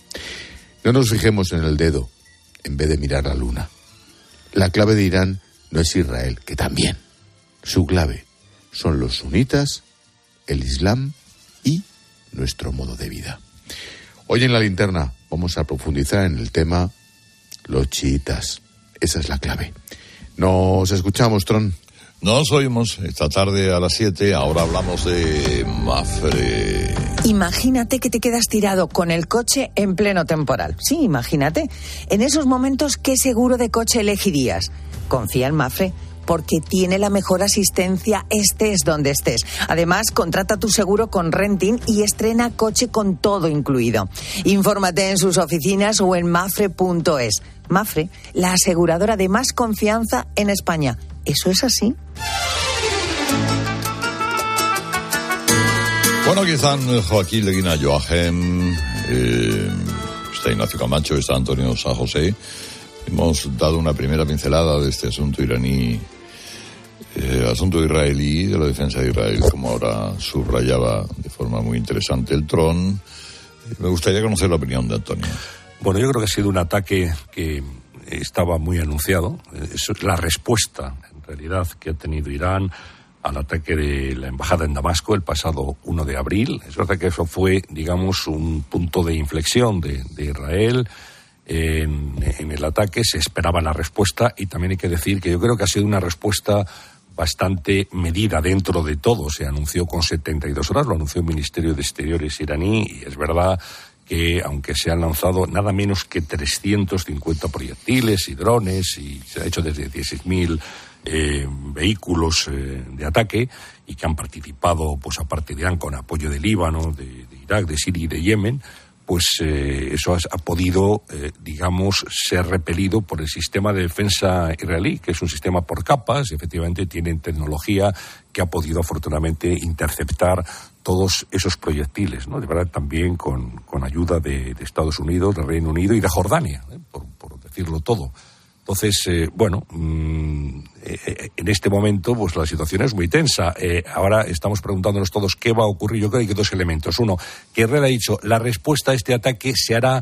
No nos fijemos en el dedo en vez de mirar la luna. La clave de Irán no es Israel, que también. Su clave son los sunitas, el Islam y nuestro modo de vida. Hoy en La Linterna vamos a profundizar en el tema los chiitas. Esa es la clave. Nos escuchamos, Tron. Nos oímos esta tarde a las siete. Ahora hablamos de Mapfre. Imagínate que te quedas tirado con el coche en pleno temporal. Sí, imagínate. En esos momentos, ¿qué seguro de coche elegirías? Confía en Mapfre, porque tiene la mejor asistencia estés donde estés. Además, contrata tu seguro con Renting y estrena coche con todo incluido. Infórmate en sus oficinas o en mafre punto es. Mapfre, la aseguradora de más confianza en España. ¿Eso es así? Bueno, aquí están Joaquín Leguina Joachim, eh, está Ignacio Camacho, está Antonio San José. Hemos dado una primera pincelada de este asunto iraní, eh, asunto israelí, de la defensa de Israel, como ahora subrayaba de forma muy interesante el Tron. Me gustaría conocer la opinión de Antonio. Bueno, yo creo que ha sido un ataque que estaba muy anunciado. Es la respuesta, en realidad, que ha tenido Irán al ataque de la embajada en Damasco el pasado primero de abril. Es verdad que eso fue, digamos, un punto de inflexión de, de Israel. En, en el ataque se esperaba la respuesta, y también hay que decir que yo creo que ha sido una respuesta bastante medida dentro de todo. Se anunció con setenta y dos horas, lo anunció el Ministerio de Exteriores iraní, y es verdad que aunque se han lanzado nada menos que trescientos cincuenta proyectiles y drones, y se ha hecho desde dieciséis mil eh, vehículos eh, de ataque, y que han participado, pues aparte de Irán, con apoyo de Líbano, de, de Irak, de Siria y de Yemen, pues eh, eso ha, ha podido, eh, digamos, ser repelido por el sistema de defensa israelí, que es un sistema por capas, y efectivamente tienen tecnología que ha podido afortunadamente interceptar todos esos proyectiles, ¿no? De verdad, también con, con ayuda de, de Estados Unidos, del Reino Unido y de Jordania, ¿eh? por, por decirlo todo. Entonces, eh, bueno, mmm, eh, en este momento pues la situación es muy tensa. Eh, ahora estamos preguntándonos todos qué va a ocurrir. Yo creo que hay dos elementos. Uno, que Herrera ha dicho, la respuesta a este ataque se hará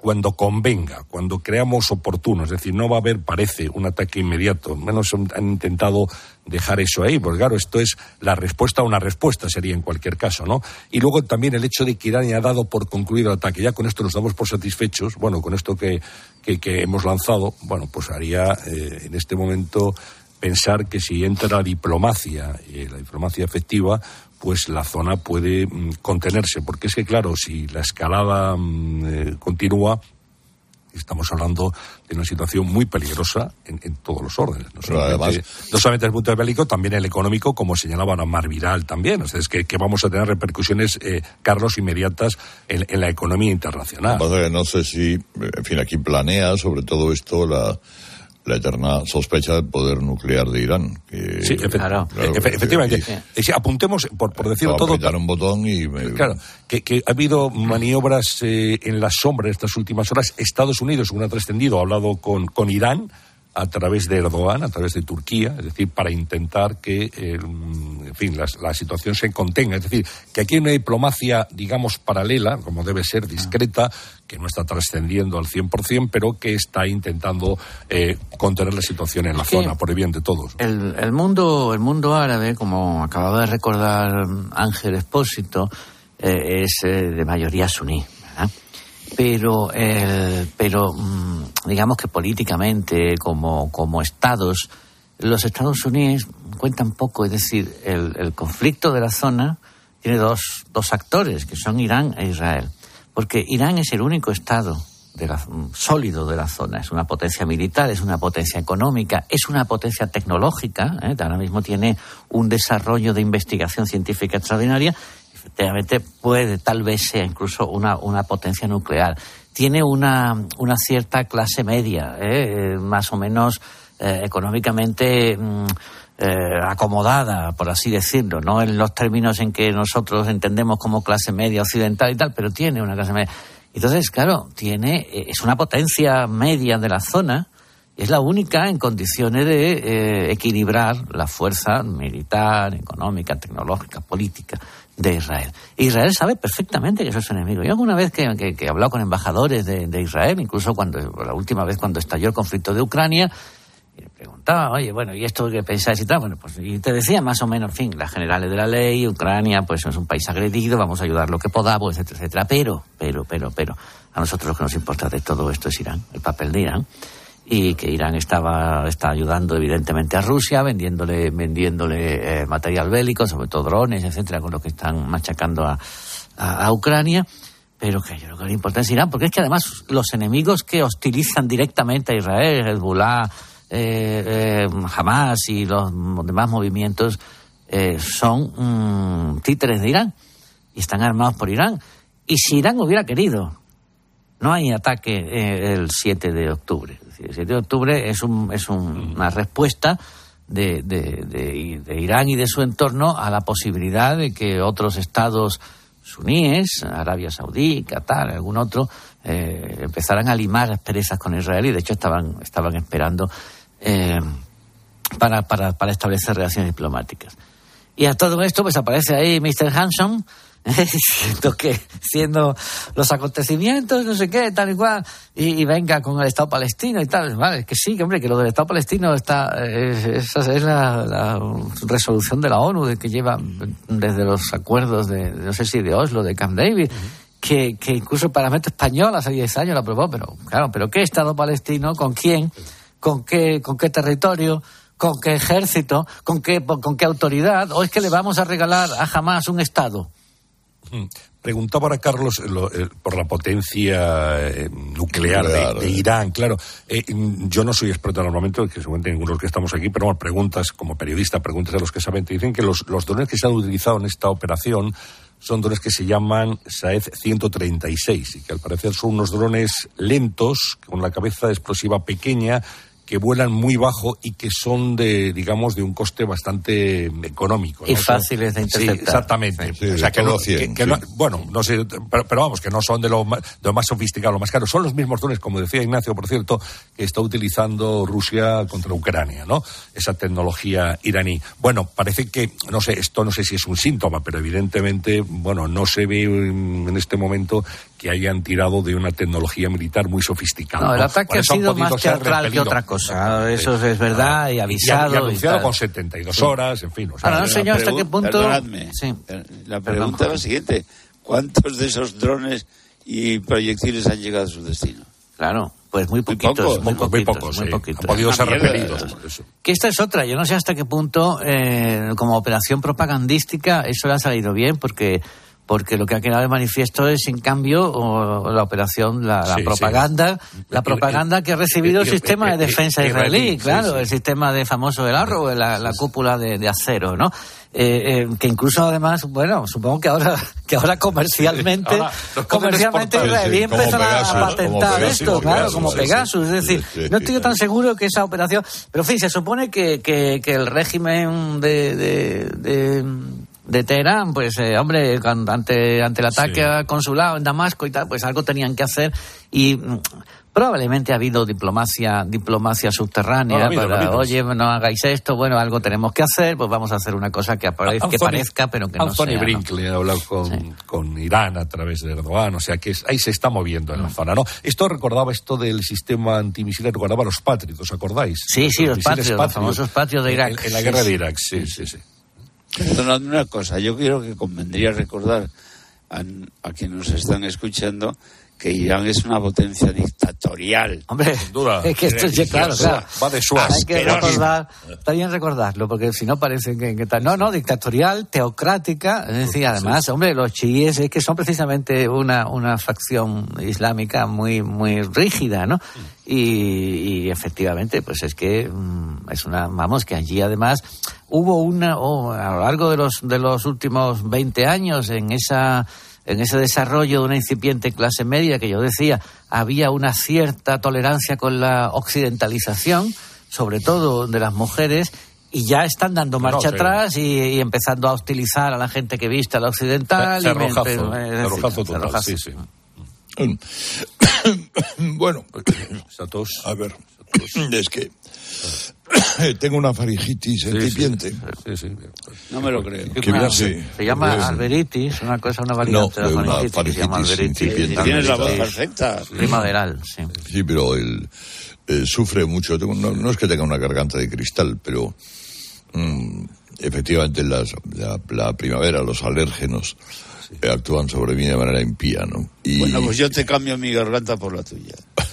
cuando convenga, cuando creamos oportuno. Es decir, no va a haber, parece, un ataque inmediato. Menos han intentado dejar eso ahí, porque claro, esto es la respuesta a una respuesta, sería en cualquier caso, ¿no? Y luego también el hecho de que Irán ya ha dado por concluido el ataque. Ya con esto nos damos por satisfechos. Bueno, con esto que, que, que hemos lanzado, bueno, pues haría eh, en este momento pensar que si entra la diplomacia, eh, la diplomacia efectiva, pues la zona puede mm, contenerse, porque es que claro, si la escalada mm, eh, continúa, estamos hablando de una situación muy peligrosa en, en todos los órdenes. No solamente, además, no solamente desde el punto de vista bélico, también el económico, como señalaba Mar Vidal también. O sea, es que, que vamos a tener repercusiones, eh, Carlos, inmediatas en, en la economía internacional. No sé si, en fin, aquí planea sobre todo esto la... la eterna sospecha del poder nuclear de Irán. Que, sí, efe- claro, claro, efe- efectivamente. Que, sí. Apuntemos, por, por decirlo todo... apretar un botón y... Me... Claro, que, que ha habido maniobras eh, en la sombra estas últimas horas. Estados Unidos, según ha trascendido, ha hablado con, con Irán a través de Erdogan, a través de Turquía, es decir, para intentar que, eh, en fin, la, la situación se contenga. Es decir, que aquí hay una diplomacia, digamos, paralela, como debe ser, discreta, que no está trascendiendo al cien por ciento, pero que está intentando eh, contener la situación en la zona, por el bien de todos. El, el mundo el mundo árabe, como acababa de recordar Ángel Expósito, eh, es eh, de mayoría suní, ¿verdad? Pero, el, pero digamos que políticamente, como, como estados, los estados suníes cuentan poco. Es decir, el, el conflicto de la zona tiene dos, dos actores, que son Irán e Israel. Porque Irán es el único estado de la, sólido de la zona. Es una potencia militar, es una potencia económica, es una potencia tecnológica. ¿eh? Ahora mismo tiene un desarrollo de investigación científica extraordinaria. Efectivamente, puede, tal vez sea incluso una, una potencia nuclear. Tiene una, una cierta clase media, ¿eh? más o menos eh, económicamente mm, eh, acomodada, por así decirlo, no en los términos en que nosotros entendemos como clase media occidental y tal, pero tiene una clase media. Entonces, claro, tiene es una potencia media de la zona. Es la única en condiciones de eh, equilibrar la fuerza militar, económica, tecnológica, política de Israel. Israel sabe perfectamente que eso es su enemigo. Yo alguna vez que, que, que he hablado con embajadores de, de Israel, incluso cuando la última vez cuando estalló el conflicto de Ucrania, y le preguntaba, oye, bueno, ¿y esto qué pensáis y tal? Bueno, pues y te decía más o menos, en fin, las generales de la ley, Ucrania, pues es un país agredido, vamos a ayudar lo que podamos, etcétera, etcétera. Pero, pero, pero, pero, a nosotros lo que nos importa de todo esto es Irán, el papel de Irán. Y que Irán estaba está ayudando evidentemente a Rusia, vendiéndole vendiéndole eh, material bélico, sobre todo drones, etcétera, con lo que están machacando a, a, a Ucrania, pero que yo creo que le importa es Irán, porque es que además los enemigos que hostilizan directamente a Israel, Hezbollah, eh, eh, Hamas y los demás movimientos, eh, son mm, títeres de Irán y están armados por Irán. Y si Irán hubiera querido, no hay ataque eh, el siete de octubre. El siete de octubre es, un, es un, una respuesta de, de, de, de Irán y de su entorno a la posibilidad de que otros estados suníes, Arabia Saudí, Qatar, algún otro, eh, empezaran a limar asperezas con Israel y de hecho estaban, estaban esperando eh, para, para, para establecer relaciones diplomáticas. Y a todo esto pues aparece ahí mister Hanson, siendo que siendo los acontecimientos no sé qué tal y cual y, y venga con el Estado palestino y tal, vale, que sí, que hombre, que lo del Estado palestino está esa es, es la, la resolución de la ONU de que lleva desde los acuerdos de no sé si de Oslo, de Camp David, uh-huh. que, que incluso el Parlamento español hace diez años lo aprobó, pero claro, pero ¿qué Estado palestino? ¿Con quién? ¿Con qué, con qué territorio? ¿Con qué ejército? ¿Con qué, con qué autoridad? ¿O es que le vamos a regalar a Hamas un Estado? Preguntaba ahora Carlos lo, eh, por la potencia eh, nuclear, nuclear de, de Irán. Claro, eh, yo no soy experto en armamento, que seguramente ninguno de los que estamos aquí, pero bueno, preguntas como periodista, preguntas a los que saben, te dicen que los, los drones que se han utilizado en esta operación son drones que se llaman Saed ciento treinta y seis y que al parecer son unos drones lentos, con la cabeza explosiva pequeña, que vuelan muy bajo y que son de, digamos, de un coste bastante económico, ¿no? Y fáciles de interceptar. Sí, exactamente. Sí, o sea, que no, cien, que, que sí. no, bueno, no sé, pero, pero vamos, que no son de lo, más, de lo más sofisticado, lo más caro. Son los mismos drones, como decía Ignacio, por cierto, que está utilizando Rusia contra Ucrania, ¿no? Esa tecnología iraní. Bueno, parece que, no sé, esto no sé si es un síntoma, pero evidentemente, bueno, no se ve en este momento que hayan tirado de una tecnología militar muy sofisticada. No, el ¿no? ataque ha sido más teatral que otra cosa. Eso es verdad, y avisado. Y, y anunciado y con setenta y dos horas, en fin. O sea, ahora no sé yo hasta qué punto... Perdonadme. Sí. La pregunta es la siguiente. ¿Cuántos de esos drones y proyectiles han llegado a su destino? Claro, pues muy poquitos, muy, pocos, muy, muy poquitos, pocos, muy sí. poquitos. Han podido ser mierda. repelidos. Por eso. Que esta es otra, yo no sé hasta qué punto, eh, como operación propagandística, eso le ha salido bien, porque... porque lo que ha quedado de manifiesto es, en cambio, o, la operación, la, la sí, propaganda, sí. la propaganda que ha recibido el, el, sistema el, de defensa el, israelí, israelí, claro, sí, sí. el sistema de famoso del Arrow, la, la cúpula de, de acero, ¿no? Eh, eh, que incluso además, bueno, supongo que ahora que ahora comercialmente ahora comercialmente israelí sí, empiezan Pegasus, a patentar Pegasus, esto, claro, Pegasus, como sí, Pegasus, sí, es decir, sí, sí, no estoy yo sí. tan seguro que esa operación, pero en fin, se supone que, que, que el régimen de, de, de de Teherán, pues eh, hombre, cuando, ante ante el ataque Sí. al consulado en Damasco y tal, pues algo tenían que hacer y mm, probablemente ha habido diplomacia diplomacia subterránea No, ha habido, para, ha habido. oye, no hagáis esto, bueno, algo tenemos que hacer, pues vamos a hacer una cosa que, apare- Anthony, que parezca, pero que no Anthony sea. Brinkley ha hablado con, Sí. con Irán a través de Erdogan, o sea que es, ahí se está moviendo en la zona, ¿no? Esto recordaba esto del sistema antimisiles, recordaba los Patriot, ¿os acordáis? Sí, sí, los misiles Patriot, los famosos Patriot de Irak. En, en la Sí, guerra sí. de Irak, sí, sí, sí. Perdonadme una cosa, yo creo que convendría recordar a, a quienes nos están escuchando que Irán es una potencia dictatorial. Hombre, Sin duda. es que esto es claro, claro. Va de suave. Hay que Asqueroso. recordar, está bien recordarlo, porque si no parece que, que tal. No, no, dictatorial, teocrática, es decir, además, hombre, los chiíes es que son precisamente una, una facción islámica muy, muy rígida, ¿no? Y, y efectivamente, pues es que mm, es una, vamos, que allí además hubo una, oh, a lo largo de los, de los últimos veinte años, en esa, en ese desarrollo de una incipiente clase media que yo decía, había una cierta tolerancia con la occidentalización, sobre todo de las mujeres, y ya están dando marcha No, sí. atrás y, y empezando a hostilizar a la gente que viste a la occidental. y me- Cerrojazo, es decir, cerrojazo total, cerrojazo. sí, sí. Bueno, Satos. a ver, es que tengo una faringitis incipiente. Sí, sí. No me lo creo. Que mira, sí. Se llama Pues, alberitis, una cosa, una No, variante de la una faringitis que se llama faringitis alberitis. incipiente. Tienes la voz Alberitis. perfecta. Primaveral, sí. Sí, pero él eh, sufre mucho. Tengo- No, no es que tenga una garganta de cristal, pero mm, efectivamente las- la, la primavera, los alérgenos eh, actúan sobre mí de manera impía, ¿no? Y, Bueno, pues yo te cambio mi garganta por la tuya.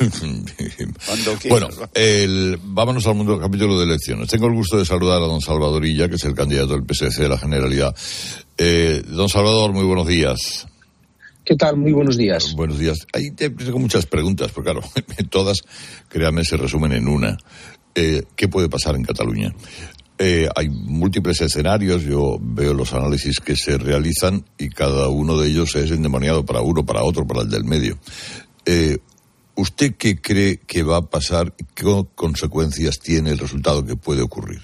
Cuando quieras. Bueno, el, vámonos al mundo del capítulo de elecciones. Tengo el gusto de saludar a don Salvador Illa, que es el candidato del P S C de la Generalidad. Eh, don Salvador, muy buenos días. ¿Qué tal? Muy buenos días. Buenos días. Ahí te- tengo muchas preguntas, porque claro, todas, créame, se resumen en una. Eh, ¿Qué puede pasar en Cataluña? Eh, hay múltiples escenarios, yo veo los análisis que se realizan y cada uno de ellos es endemoniado para uno, para otro, para el del medio. Eh, ¿Usted qué cree que va a pasar? ¿Qué consecuencias tiene el resultado que puede ocurrir?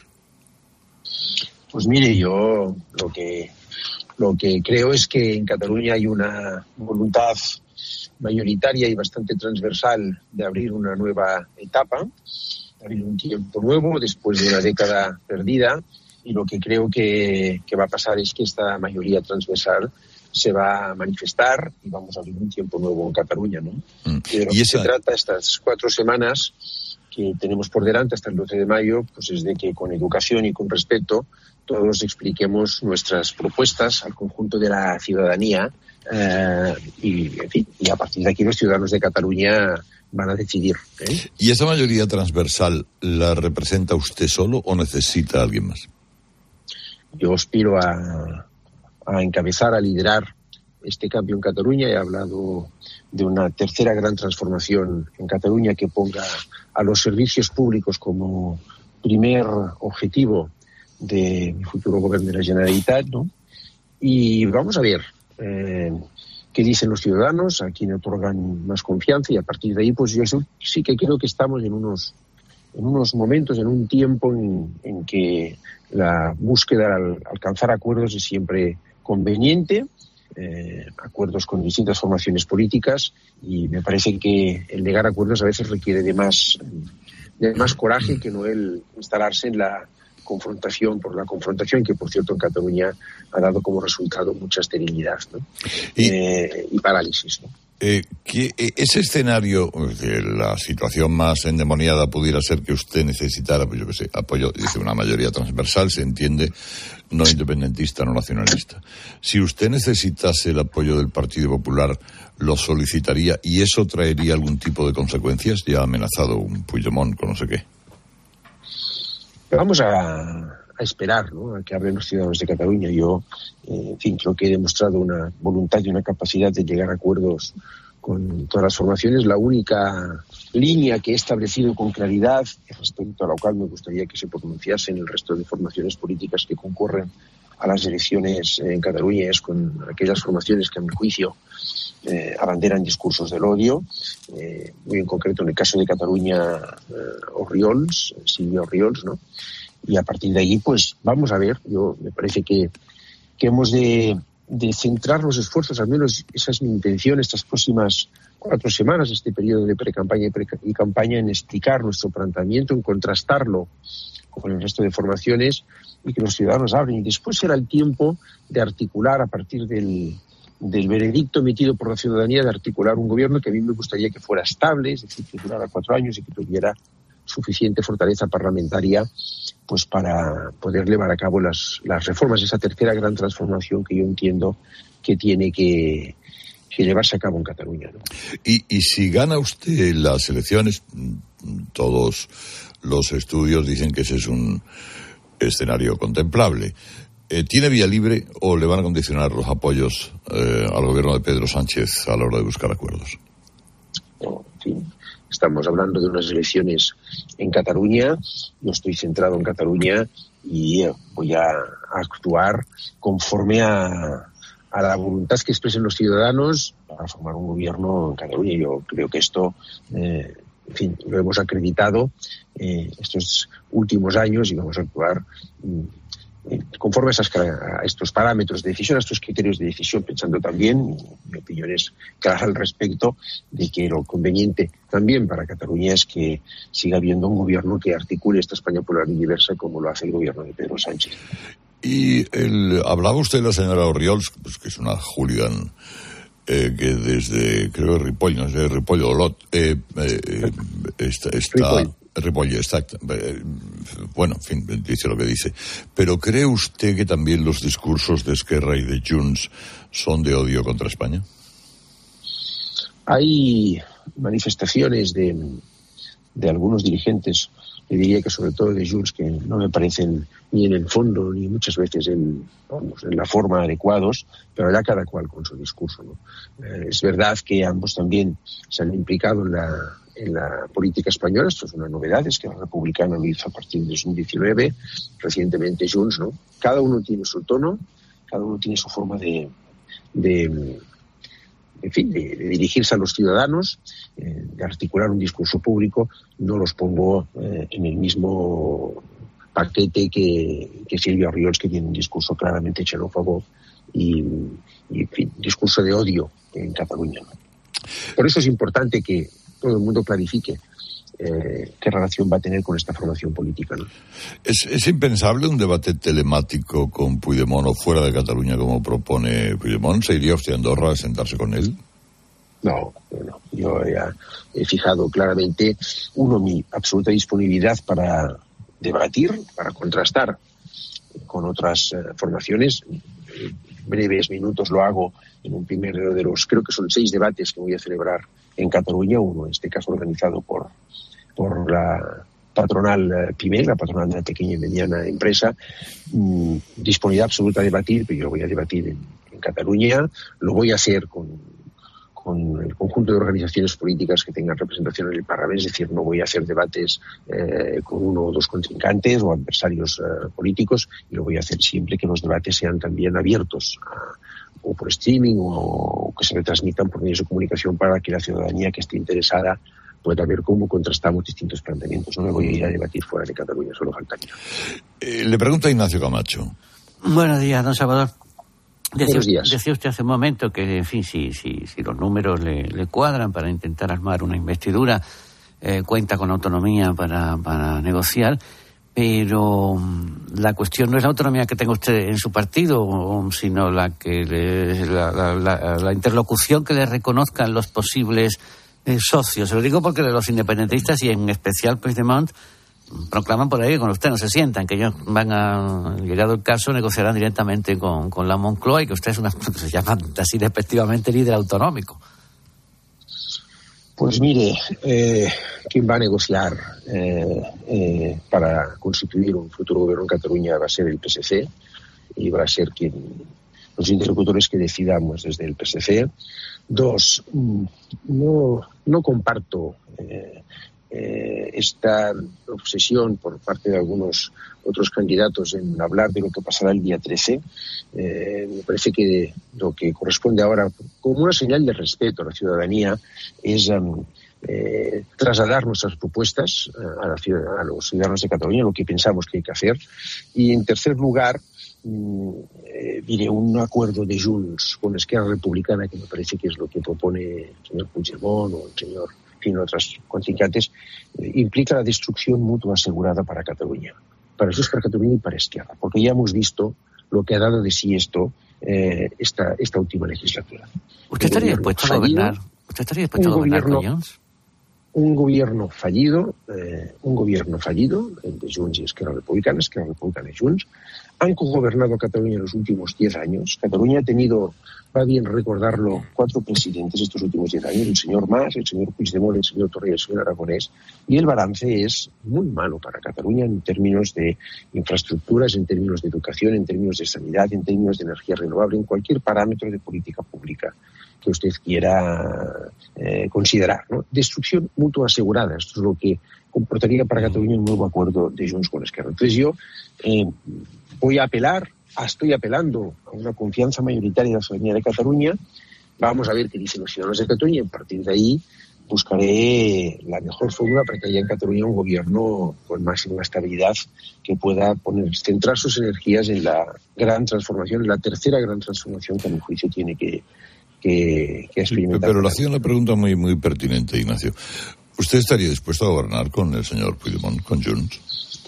Pues mire, yo lo que lo que creo es que en Cataluña hay una voluntad mayoritaria y bastante transversal de abrir una nueva etapa, de abrir un tiempo nuevo después de una década perdida, y lo que creo que, que va a pasar es que esta mayoría transversal se va a manifestar y vamos a abrir un tiempo nuevo en Cataluña, ¿no? Mm. Y de lo Y que esa- se trata estas cuatro semanas que tenemos por delante hasta el doce de mayo, pues es de que con educación y con respeto todos expliquemos nuestras propuestas al conjunto de la ciudadanía eh, y, en fin, y a partir de aquí los ciudadanos de Cataluña van a decidir. ¿eh? ¿Y esa mayoría transversal la representa usted solo o necesita a alguien más? Yo aspiro a, a encabezar, a liderar este cambio en Cataluña. He hablado de una tercera gran transformación en Cataluña que ponga a los servicios públicos como primer objetivo de mi futuro gobierno de la Generalitat, ¿no? Y vamos a ver eh, qué dicen los ciudadanos, a quién otorgan más confianza, y a partir de ahí, pues yo sí que creo que estamos en unos en unos momentos, en un tiempo en, en que la búsqueda al alcanzar acuerdos es siempre conveniente, eh, acuerdos con distintas formaciones políticas, y me parece que el llegar a acuerdos a veces requiere de más, de más coraje que no el instalarse en la confrontación por la confrontación, que por cierto en Cataluña ha dado como resultado mucha esterilidad, ¿no? y, eh, y parálisis, ¿no? Eh, que ese escenario, de la situación más endemoniada pudiera ser que usted necesitara, pues yo qué sé, apoyo, dice una mayoría transversal, se entiende, no independentista, no nacionalista. Si usted necesitase el apoyo del Partido Popular, ¿lo solicitaría y eso traería algún tipo de consecuencias? Ya ha amenazado un Puigdemont con no sé qué. Vamos a, a esperar, ¿no?, a que hablen los ciudadanos de Cataluña. Yo, eh, en fin, creo que he demostrado una voluntad y una capacidad de llegar a acuerdos con todas las formaciones. La única línea que he establecido con claridad, respecto a la cual me gustaría que se pronunciasen el resto de formaciones políticas que concurren a las elecciones en Cataluña, es con aquellas formaciones que, a mi juicio, eh, abanderan discursos del odio, eh, muy en concreto en el caso de Cataluña, eh, Orriols, Silvia Orriols, ¿no? Y a partir de allí, pues vamos a ver. Yo me parece que, que hemos de, de centrar los esfuerzos, al menos esa es mi intención, estas próximas cuatro semanas, este periodo de pre-campaña y, pre y campaña, en explicar nuestro planteamiento, en contrastarlo con el resto de formaciones y que los ciudadanos hablen. Y después será el tiempo de articular, a partir del, del veredicto emitido por la ciudadanía, de articular un gobierno que a mí me gustaría que fuera estable, es decir, que durara cuatro años y que tuviera suficiente fortaleza parlamentaria pues para poder llevar a cabo las, las reformas, esa tercera gran transformación que yo entiendo que tiene que, que llevarse a cabo en Cataluña, ¿no? Y, y si gana usted las elecciones, todos los estudios dicen que ese es un escenario contemplable. Eh, ¿Tiene vía libre o le van a condicionar los apoyos eh, al gobierno de Pedro Sánchez a la hora de buscar acuerdos? No, en fin, estamos hablando de unas elecciones en Cataluña. Yo estoy centrado en Cataluña y voy a actuar conforme a, a la voluntad que expresen los ciudadanos para formar un gobierno en Cataluña. Yo creo que esto, eh, en fin, lo hemos acreditado eh, estos últimos años y vamos a actuar eh, conforme a, esas, a estos parámetros de decisión, a estos criterios de decisión, pensando también, mi opinión es clara al respecto, de que lo conveniente también para Cataluña es que siga habiendo un gobierno que articule esta España plural y diversa como lo hace el gobierno de Pedro Sánchez. Y el, hablaba usted de la señora Orriols, pues que es una hooligan eh, que desde, creo, Ripoll, no sé, Ripoll o Olot, eh, eh, está... está Ripoll, exacto. Bueno, en fin, dice lo que dice. Pero ¿cree usted que también los discursos de Esquerra y de Junts son de odio contra España? Hay manifestaciones de, de algunos dirigentes, le diría que sobre todo de Junts, que no me parecen ni en el fondo ni muchas veces en, vamos, en la forma adecuados, pero ya cada cual con su discurso, ¿no? Eh, es verdad que ambos también se han implicado en la en la política española. Esto es una novedad, es que el republicano lo hizo a partir de dos mil diecinueve, recientemente Junts, ¿no? Cada uno tiene su tono, cada uno tiene su forma de, de en fin, de, de dirigirse a los ciudadanos, eh, de articular un discurso público. No los pongo eh, en el mismo paquete que, que Silvia Orriols, que tiene un discurso claramente xenófobo y, y en fin, discurso de odio en Cataluña, ¿no? Por eso es importante que todo el mundo clarifique eh, qué relación va a tener con esta formación política, ¿no? ¿Es, ¿Es impensable un debate telemático con Puigdemont o fuera de Cataluña como propone Puigdemont? ¿Se iría usted a Andorra a sentarse con él? No, no. Yo ya he fijado claramente, uno, mi absoluta disponibilidad para debatir, para contrastar con otras eh, formaciones. En breves minutos lo hago en un primer de los, creo que son seis debates que voy a celebrar en Cataluña, uno en este caso organizado por, por la patronal eh, PYME, la patronal de la pequeña y mediana empresa. Mm, disponibilidad absoluta a debatir, pero yo lo voy a debatir en, en Cataluña. Lo voy a hacer con, con el conjunto de organizaciones políticas que tengan representación en el Parlamento, es decir, no voy a hacer debates eh, con uno o dos contrincantes o adversarios eh, políticos, y lo voy a hacer siempre que los debates sean también abiertos a, o por streaming o que se retransmitan por medios de comunicación para que la ciudadanía que esté interesada pueda ver cómo contrastamos distintos planteamientos. No me voy a ir a debatir fuera de Cataluña, solo faltaría. Eh, le pregunta Ignacio Camacho. Buenos días, don Salvador. Decía, Buenos días. Decía usted hace un momento que, en fin, si, si, si los números le, le cuadran para intentar armar una investidura, eh, cuenta con autonomía para, para negociar, pero la cuestión no es la autonomía que tenga usted en su partido, sino la que le, la, la, la, la interlocución que le reconozcan los posibles eh, socios. Se lo digo porque los independentistas y en especial Puigdemont proclaman por ahí que con usted no se sientan, que ellos van a, llegado el caso, negociarán directamente con, con la Moncloa y que usted es una, se llama así despectivamente, líder autonómico. Pues mire, eh, quien va a negociar eh, eh, para constituir un futuro gobierno en Cataluña va a ser el P S C y va a ser quien los interlocutores que decidamos desde el P S C. Dos, no, no comparto eh, Eh, esta obsesión por parte de algunos otros candidatos en hablar de lo que pasará el día trece. Eh, me parece que lo que corresponde ahora, como una señal de respeto a la ciudadanía, es um, eh, trasladar nuestras propuestas a, la, a los ciudadanos de Cataluña, lo que pensamos que hay que hacer. Y en tercer lugar, eh, diré un acuerdo de Junts con Esquerra Republicana, que me parece que es lo que propone el señor Puigdemont o el señor en otras contrincantes, eh, implica la destrucción mutua asegurada para Cataluña, para Junts per Cataluña y para Esquerra, porque ya hemos visto lo que ha dado de sí esto eh, esta, esta última legislatura. ¿Usted estaría dispuesto a gobernar? ¿Usted estaría dispuesto a gobernar con Junts? Un gobierno fallido, eh, un gobierno fallido, el de Junts y Esquerra Republicana, Esquerra Republicana y Junts, han cogobernado Cataluña en los últimos diez años. Cataluña ha tenido, va bien recordarlo, cuatro presidentes estos últimos diez años, el señor Mas, el señor Puigdemont, el señor Torra y el señor Aragonés, y el balance es muy malo para Cataluña en términos de infraestructuras, en términos de educación, en términos de sanidad, en términos de energía renovable, en cualquier parámetro de política pública que usted quiera eh, considerar, ¿no? Destrucción mutua asegurada, esto es lo que comportaría para Cataluña un nuevo acuerdo de Junts con Esquerra. Entonces yo eh, voy a apelar, estoy apelando a una confianza mayoritaria de la ciudadanía de Cataluña. Vamos a ver qué dicen los ciudadanos de Cataluña y a partir de ahí buscaré la mejor fórmula para que haya en Cataluña un gobierno con máxima estabilidad que pueda poner, centrar sus energías en la gran transformación, en la tercera gran transformación que a mi juicio tiene que que, que experimentar. Sí, pero le hacía una pregunta muy muy pertinente, Ignacio. ¿Usted estaría dispuesto a gobernar con el señor Puigdemont, con Junts?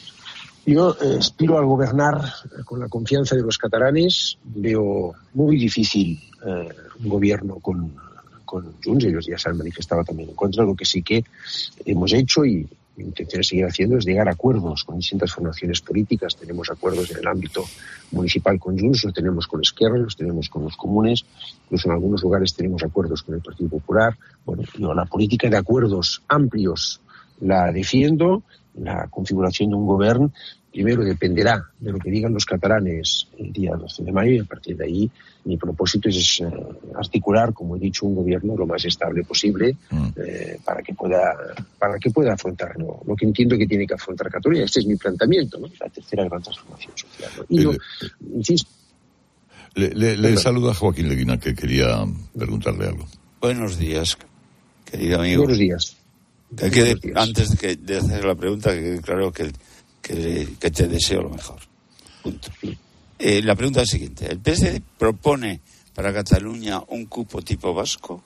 Yo eh, aspiro a gobernar con la confianza de los catalanes. Veo muy difícil eh, un gobierno con, con Junts. Ellos ya se han manifestado también en contra. Lo que sí que hemos hecho y mi intención es seguir haciendo es llegar a acuerdos con distintas formaciones políticas. Tenemos acuerdos en el ámbito municipal con Junts, los tenemos con Esquerra, los tenemos con los comunes, incluso en algunos lugares tenemos acuerdos con el Partido Popular. Bueno, yo la política de acuerdos amplios la defiendo. La configuración de un gobierno primero dependerá de lo que digan los catalanes el día doce de mayo y a partir de ahí mi propósito es eh, articular, como he dicho, un gobierno lo más estable posible mm. eh, para que pueda para que pueda afrontar ¿no? lo que entiendo que tiene que afrontar Cataluña. Este es mi planteamiento, ¿no? La tercera gran transformación social, ¿no? Y yo, insisto. Le, le, le saluda Joaquín Leguina, que quería preguntarle algo. Buenos días, querido amigo. Buenos días. Que quede, antes de, que, de hacer la pregunta, que quede claro que, que, que te deseo lo mejor. Punto. Eh, la pregunta es la siguiente. ¿El P S D propone para Cataluña un cupo tipo vasco?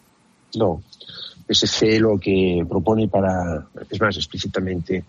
No. El P S C lo que propone para... Es más, explícitamente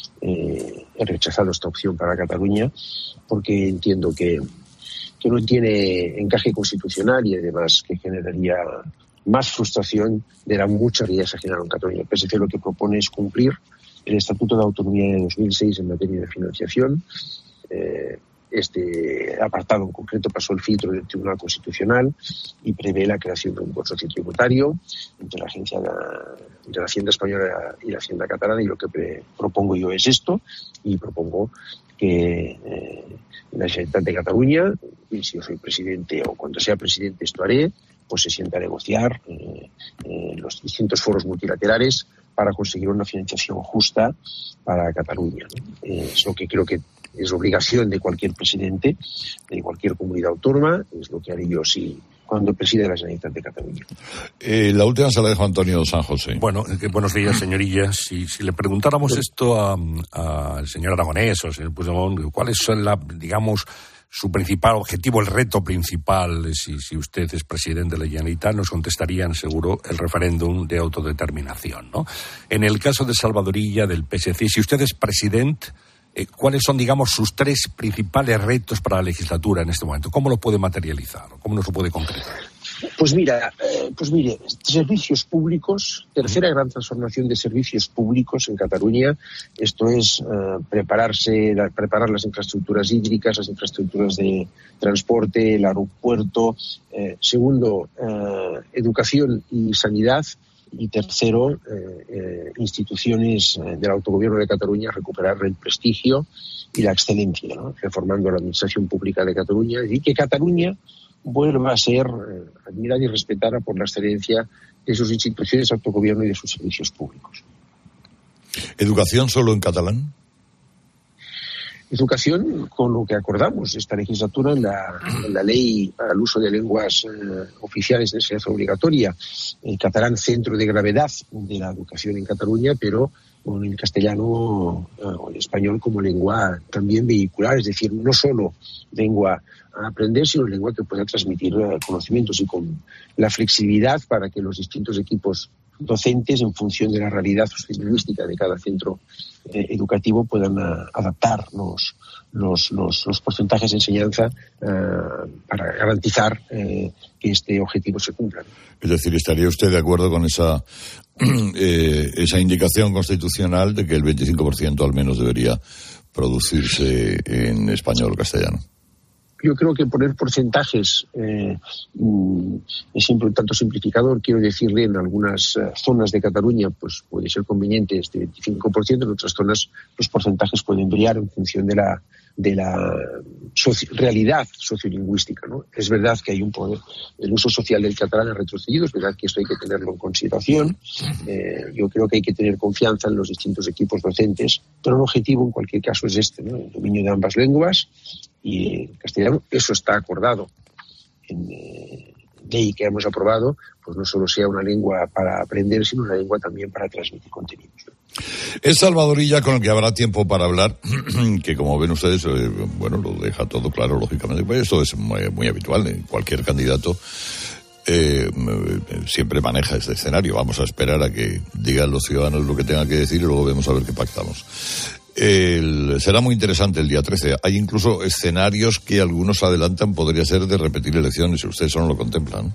eh, he rechazado esta opción para Cataluña porque entiendo que, que no tiene encaje constitucional y además que generaría más frustración de la mucha realidad que se genera en Cataluña. El P S C lo que propone es cumplir el Estatuto de Autonomía de dos mil seis en materia de financiación. Eh, este apartado en concreto pasó el filtro del Tribunal Constitucional y prevé la creación de un consorcio tributario entre la agencia de, entre la Hacienda Española y la Hacienda Catalana, y lo que pre, propongo yo es esto, y propongo que eh, la Generalitat de Cataluña, y si yo soy presidente o cuando sea presidente esto haré, pues se sienta a negociar eh, en los distintos foros multilaterales para conseguir una financiación justa para Cataluña, ¿no? Eh, es lo que creo que es obligación de cualquier presidente de cualquier comunidad autónoma, es lo que haré yo si cuando preside la Generalitat de Cataluña. Eh, la última se la dejo a Antonio San José. Bueno, eh, buenos días, señoría. Si, si le preguntáramos sí. esto al señor Aragonés o al señor Puigdemont, ¿cuáles son, la, digamos, su principal objetivo, el reto principal, si, si usted es presidente de la Generalitat? Nos contestarían seguro el referéndum de autodeterminación, ¿no? En el caso de Salvador Illa, del P S C, si usted es presidente, eh, ¿cuáles son, digamos, sus tres principales retos para la legislatura en este momento? ¿Cómo lo puede materializar? ¿Cómo nos lo puede concretar? Pues mira, eh, pues mire, servicios públicos, tercera gran transformación de servicios públicos en Cataluña. Esto es eh, prepararse, la, preparar las infraestructuras hídricas, las infraestructuras de transporte, el aeropuerto. Eh, segundo, eh, educación y sanidad. Y tercero, eh, eh, instituciones del autogobierno de Cataluña, recuperar el prestigio y la excelencia, ¿no? Reformando la administración pública de Cataluña y que Cataluña vuelva a ser eh, admirada y respetada por la excelencia de sus instituciones de autogobierno y de sus servicios públicos. ¿Educación solo en catalán? Educación, con lo que acordamos esta legislatura en la, en la ley para el uso de lenguas eh, oficiales de enseñanza obligatoria, el catalán centro de gravedad de la educación en Cataluña, pero con el castellano eh, o el español como lengua también vehicular, es decir, no solo lengua a aprender, sino lengua que pueda transmitir eh, conocimientos y con la flexibilidad para que los distintos equipos docentes, en función de la realidad sociolingüística de cada centro eh, educativo, puedan uh, adaptar los, los, los, los porcentajes de enseñanza uh, para garantizar eh, que este objetivo se cumpla. Es decir, ¿estaría usted de acuerdo con esa, eh, esa indicación constitucional de que el veinticinco por ciento al menos debería producirse en español o castellano? Yo creo que poner porcentajes eh, es siempre un tanto simplificador. Quiero decirle, en algunas uh, zonas de Cataluña pues puede ser conveniente este veinticinco por ciento, en otras zonas los porcentajes pueden variar en función de la de la soci- realidad sociolingüística, ¿no? Es verdad que hay un poder, el uso social del catalán ha retrocedido, es verdad que esto hay que tenerlo en consideración. Eh, yo creo que hay que tener confianza en los distintos equipos docentes, pero el objetivo en cualquier caso es este, ¿no? El dominio de ambas lenguas y el castellano. Eso está acordado en eh, ley que hemos aprobado, pues no solo sea una lengua para aprender, sino una lengua también para transmitir contenidos, ¿no? Es Salvador Illa, con el que habrá tiempo para hablar, que como ven ustedes, eh, bueno, lo deja todo claro, lógicamente. Pues esto es muy, muy habitual en cualquier candidato. Eh, siempre maneja este escenario. Vamos a esperar a que digan los ciudadanos lo que tengan que decir y luego vemos a ver qué pactamos. El, será muy interesante el día trece. Hay incluso escenarios que algunos adelantan, podría ser de repetir elecciones, si ustedes no lo contemplan.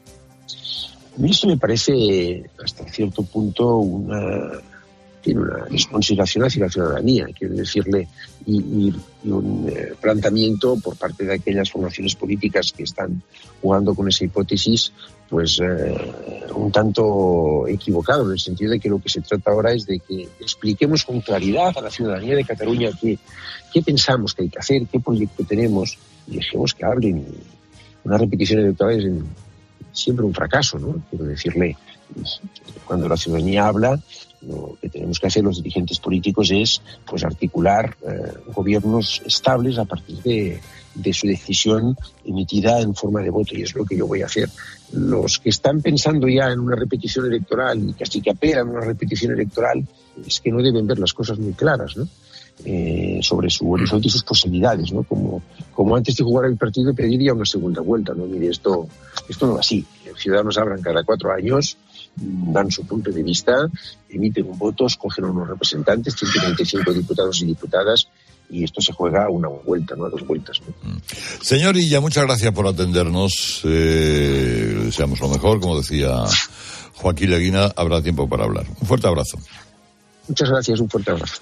A mí esto me parece, hasta cierto punto, una... tiene una desconsideración hacia la ciudadanía, quiero decirle, y, y, y un eh, planteamiento por parte de aquellas formaciones políticas que están jugando con esa hipótesis, pues eh, un tanto equivocado, en el sentido de que lo que se trata ahora es de que expliquemos con claridad a la ciudadanía de Cataluña qué, qué pensamos que hay que hacer, qué proyecto tenemos, y dejemos que hablen. Una repetición electoral es siempre un fracaso, ¿no? Quiero decirle, cuando la ciudadanía habla, lo que tenemos que hacer los dirigentes políticos es pues articular eh, gobiernos estables a partir de, de su decisión emitida en forma de voto, y es lo que yo voy a hacer. Los que están pensando ya en una repetición electoral y casi que apelan a una repetición electoral, es que no deben ver las cosas muy claras, ¿no? Eh, sobre su horizonte y sus posibilidades, ¿no? Como, como antes de jugar el partido pediría una segunda vuelta, ¿no? Mire, esto, esto no va así. Los ciudadanos hablan cada cuatro años, dan su punto de vista, emiten un voto, escogen a unos representantes, ciento treinta y cinco diputados y diputadas, y esto se juega a una vuelta, no a dos vueltas, ¿no? Señor Illa, muchas gracias por atendernos. Eh, deseamos lo mejor, como decía Joaquín Leguina, habrá tiempo para hablar. Un fuerte abrazo. Muchas gracias, un fuerte abrazo.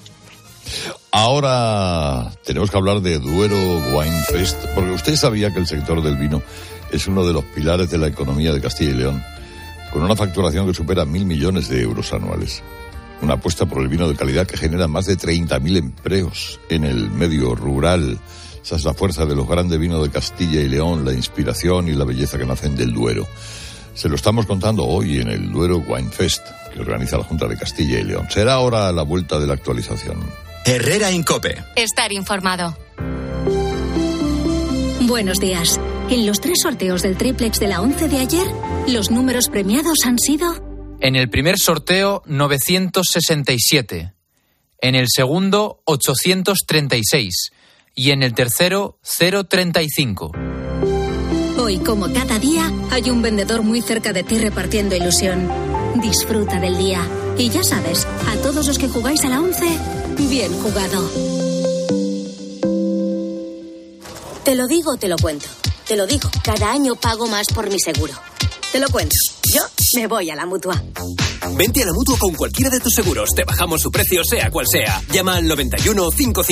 Ahora tenemos que hablar de Duero Wine Fest, porque usted sabía que el sector del vino es uno de los pilares de la economía de Castilla y León, con una facturación que supera mil millones de euros anuales. Una apuesta por el vino de calidad que genera más de treinta mil empleos en el medio rural. Esa es la fuerza de los grandes vinos de Castilla y León, la inspiración y la belleza que nacen del Duero. Se lo estamos contando hoy en el Duero Wine Fest, que organiza la Junta de Castilla y León. Será ahora la vuelta de la actualización. Herrera Incope. Estar informado. Buenos días. En los tres sorteos del triplex de la once de ayer, los números premiados han sido... En el primer sorteo, novecientos sesenta y siete. En el segundo, ochocientos treinta y seis. Y en el tercero, cero treinta y cinco. Hoy, como cada día, hay un vendedor muy cerca de ti repartiendo ilusión. Disfruta del día. Y ya sabes, a todos los que jugáis a la once, bien jugado. Te lo digo, te lo cuento. Te lo digo, cada año pago más por mi seguro. Te lo cuento. Yo me voy a la Mutua. Vente a la Mutua con cualquiera de tus seguros. Te bajamos su precio, sea cual sea. Llama al noventa y uno cinco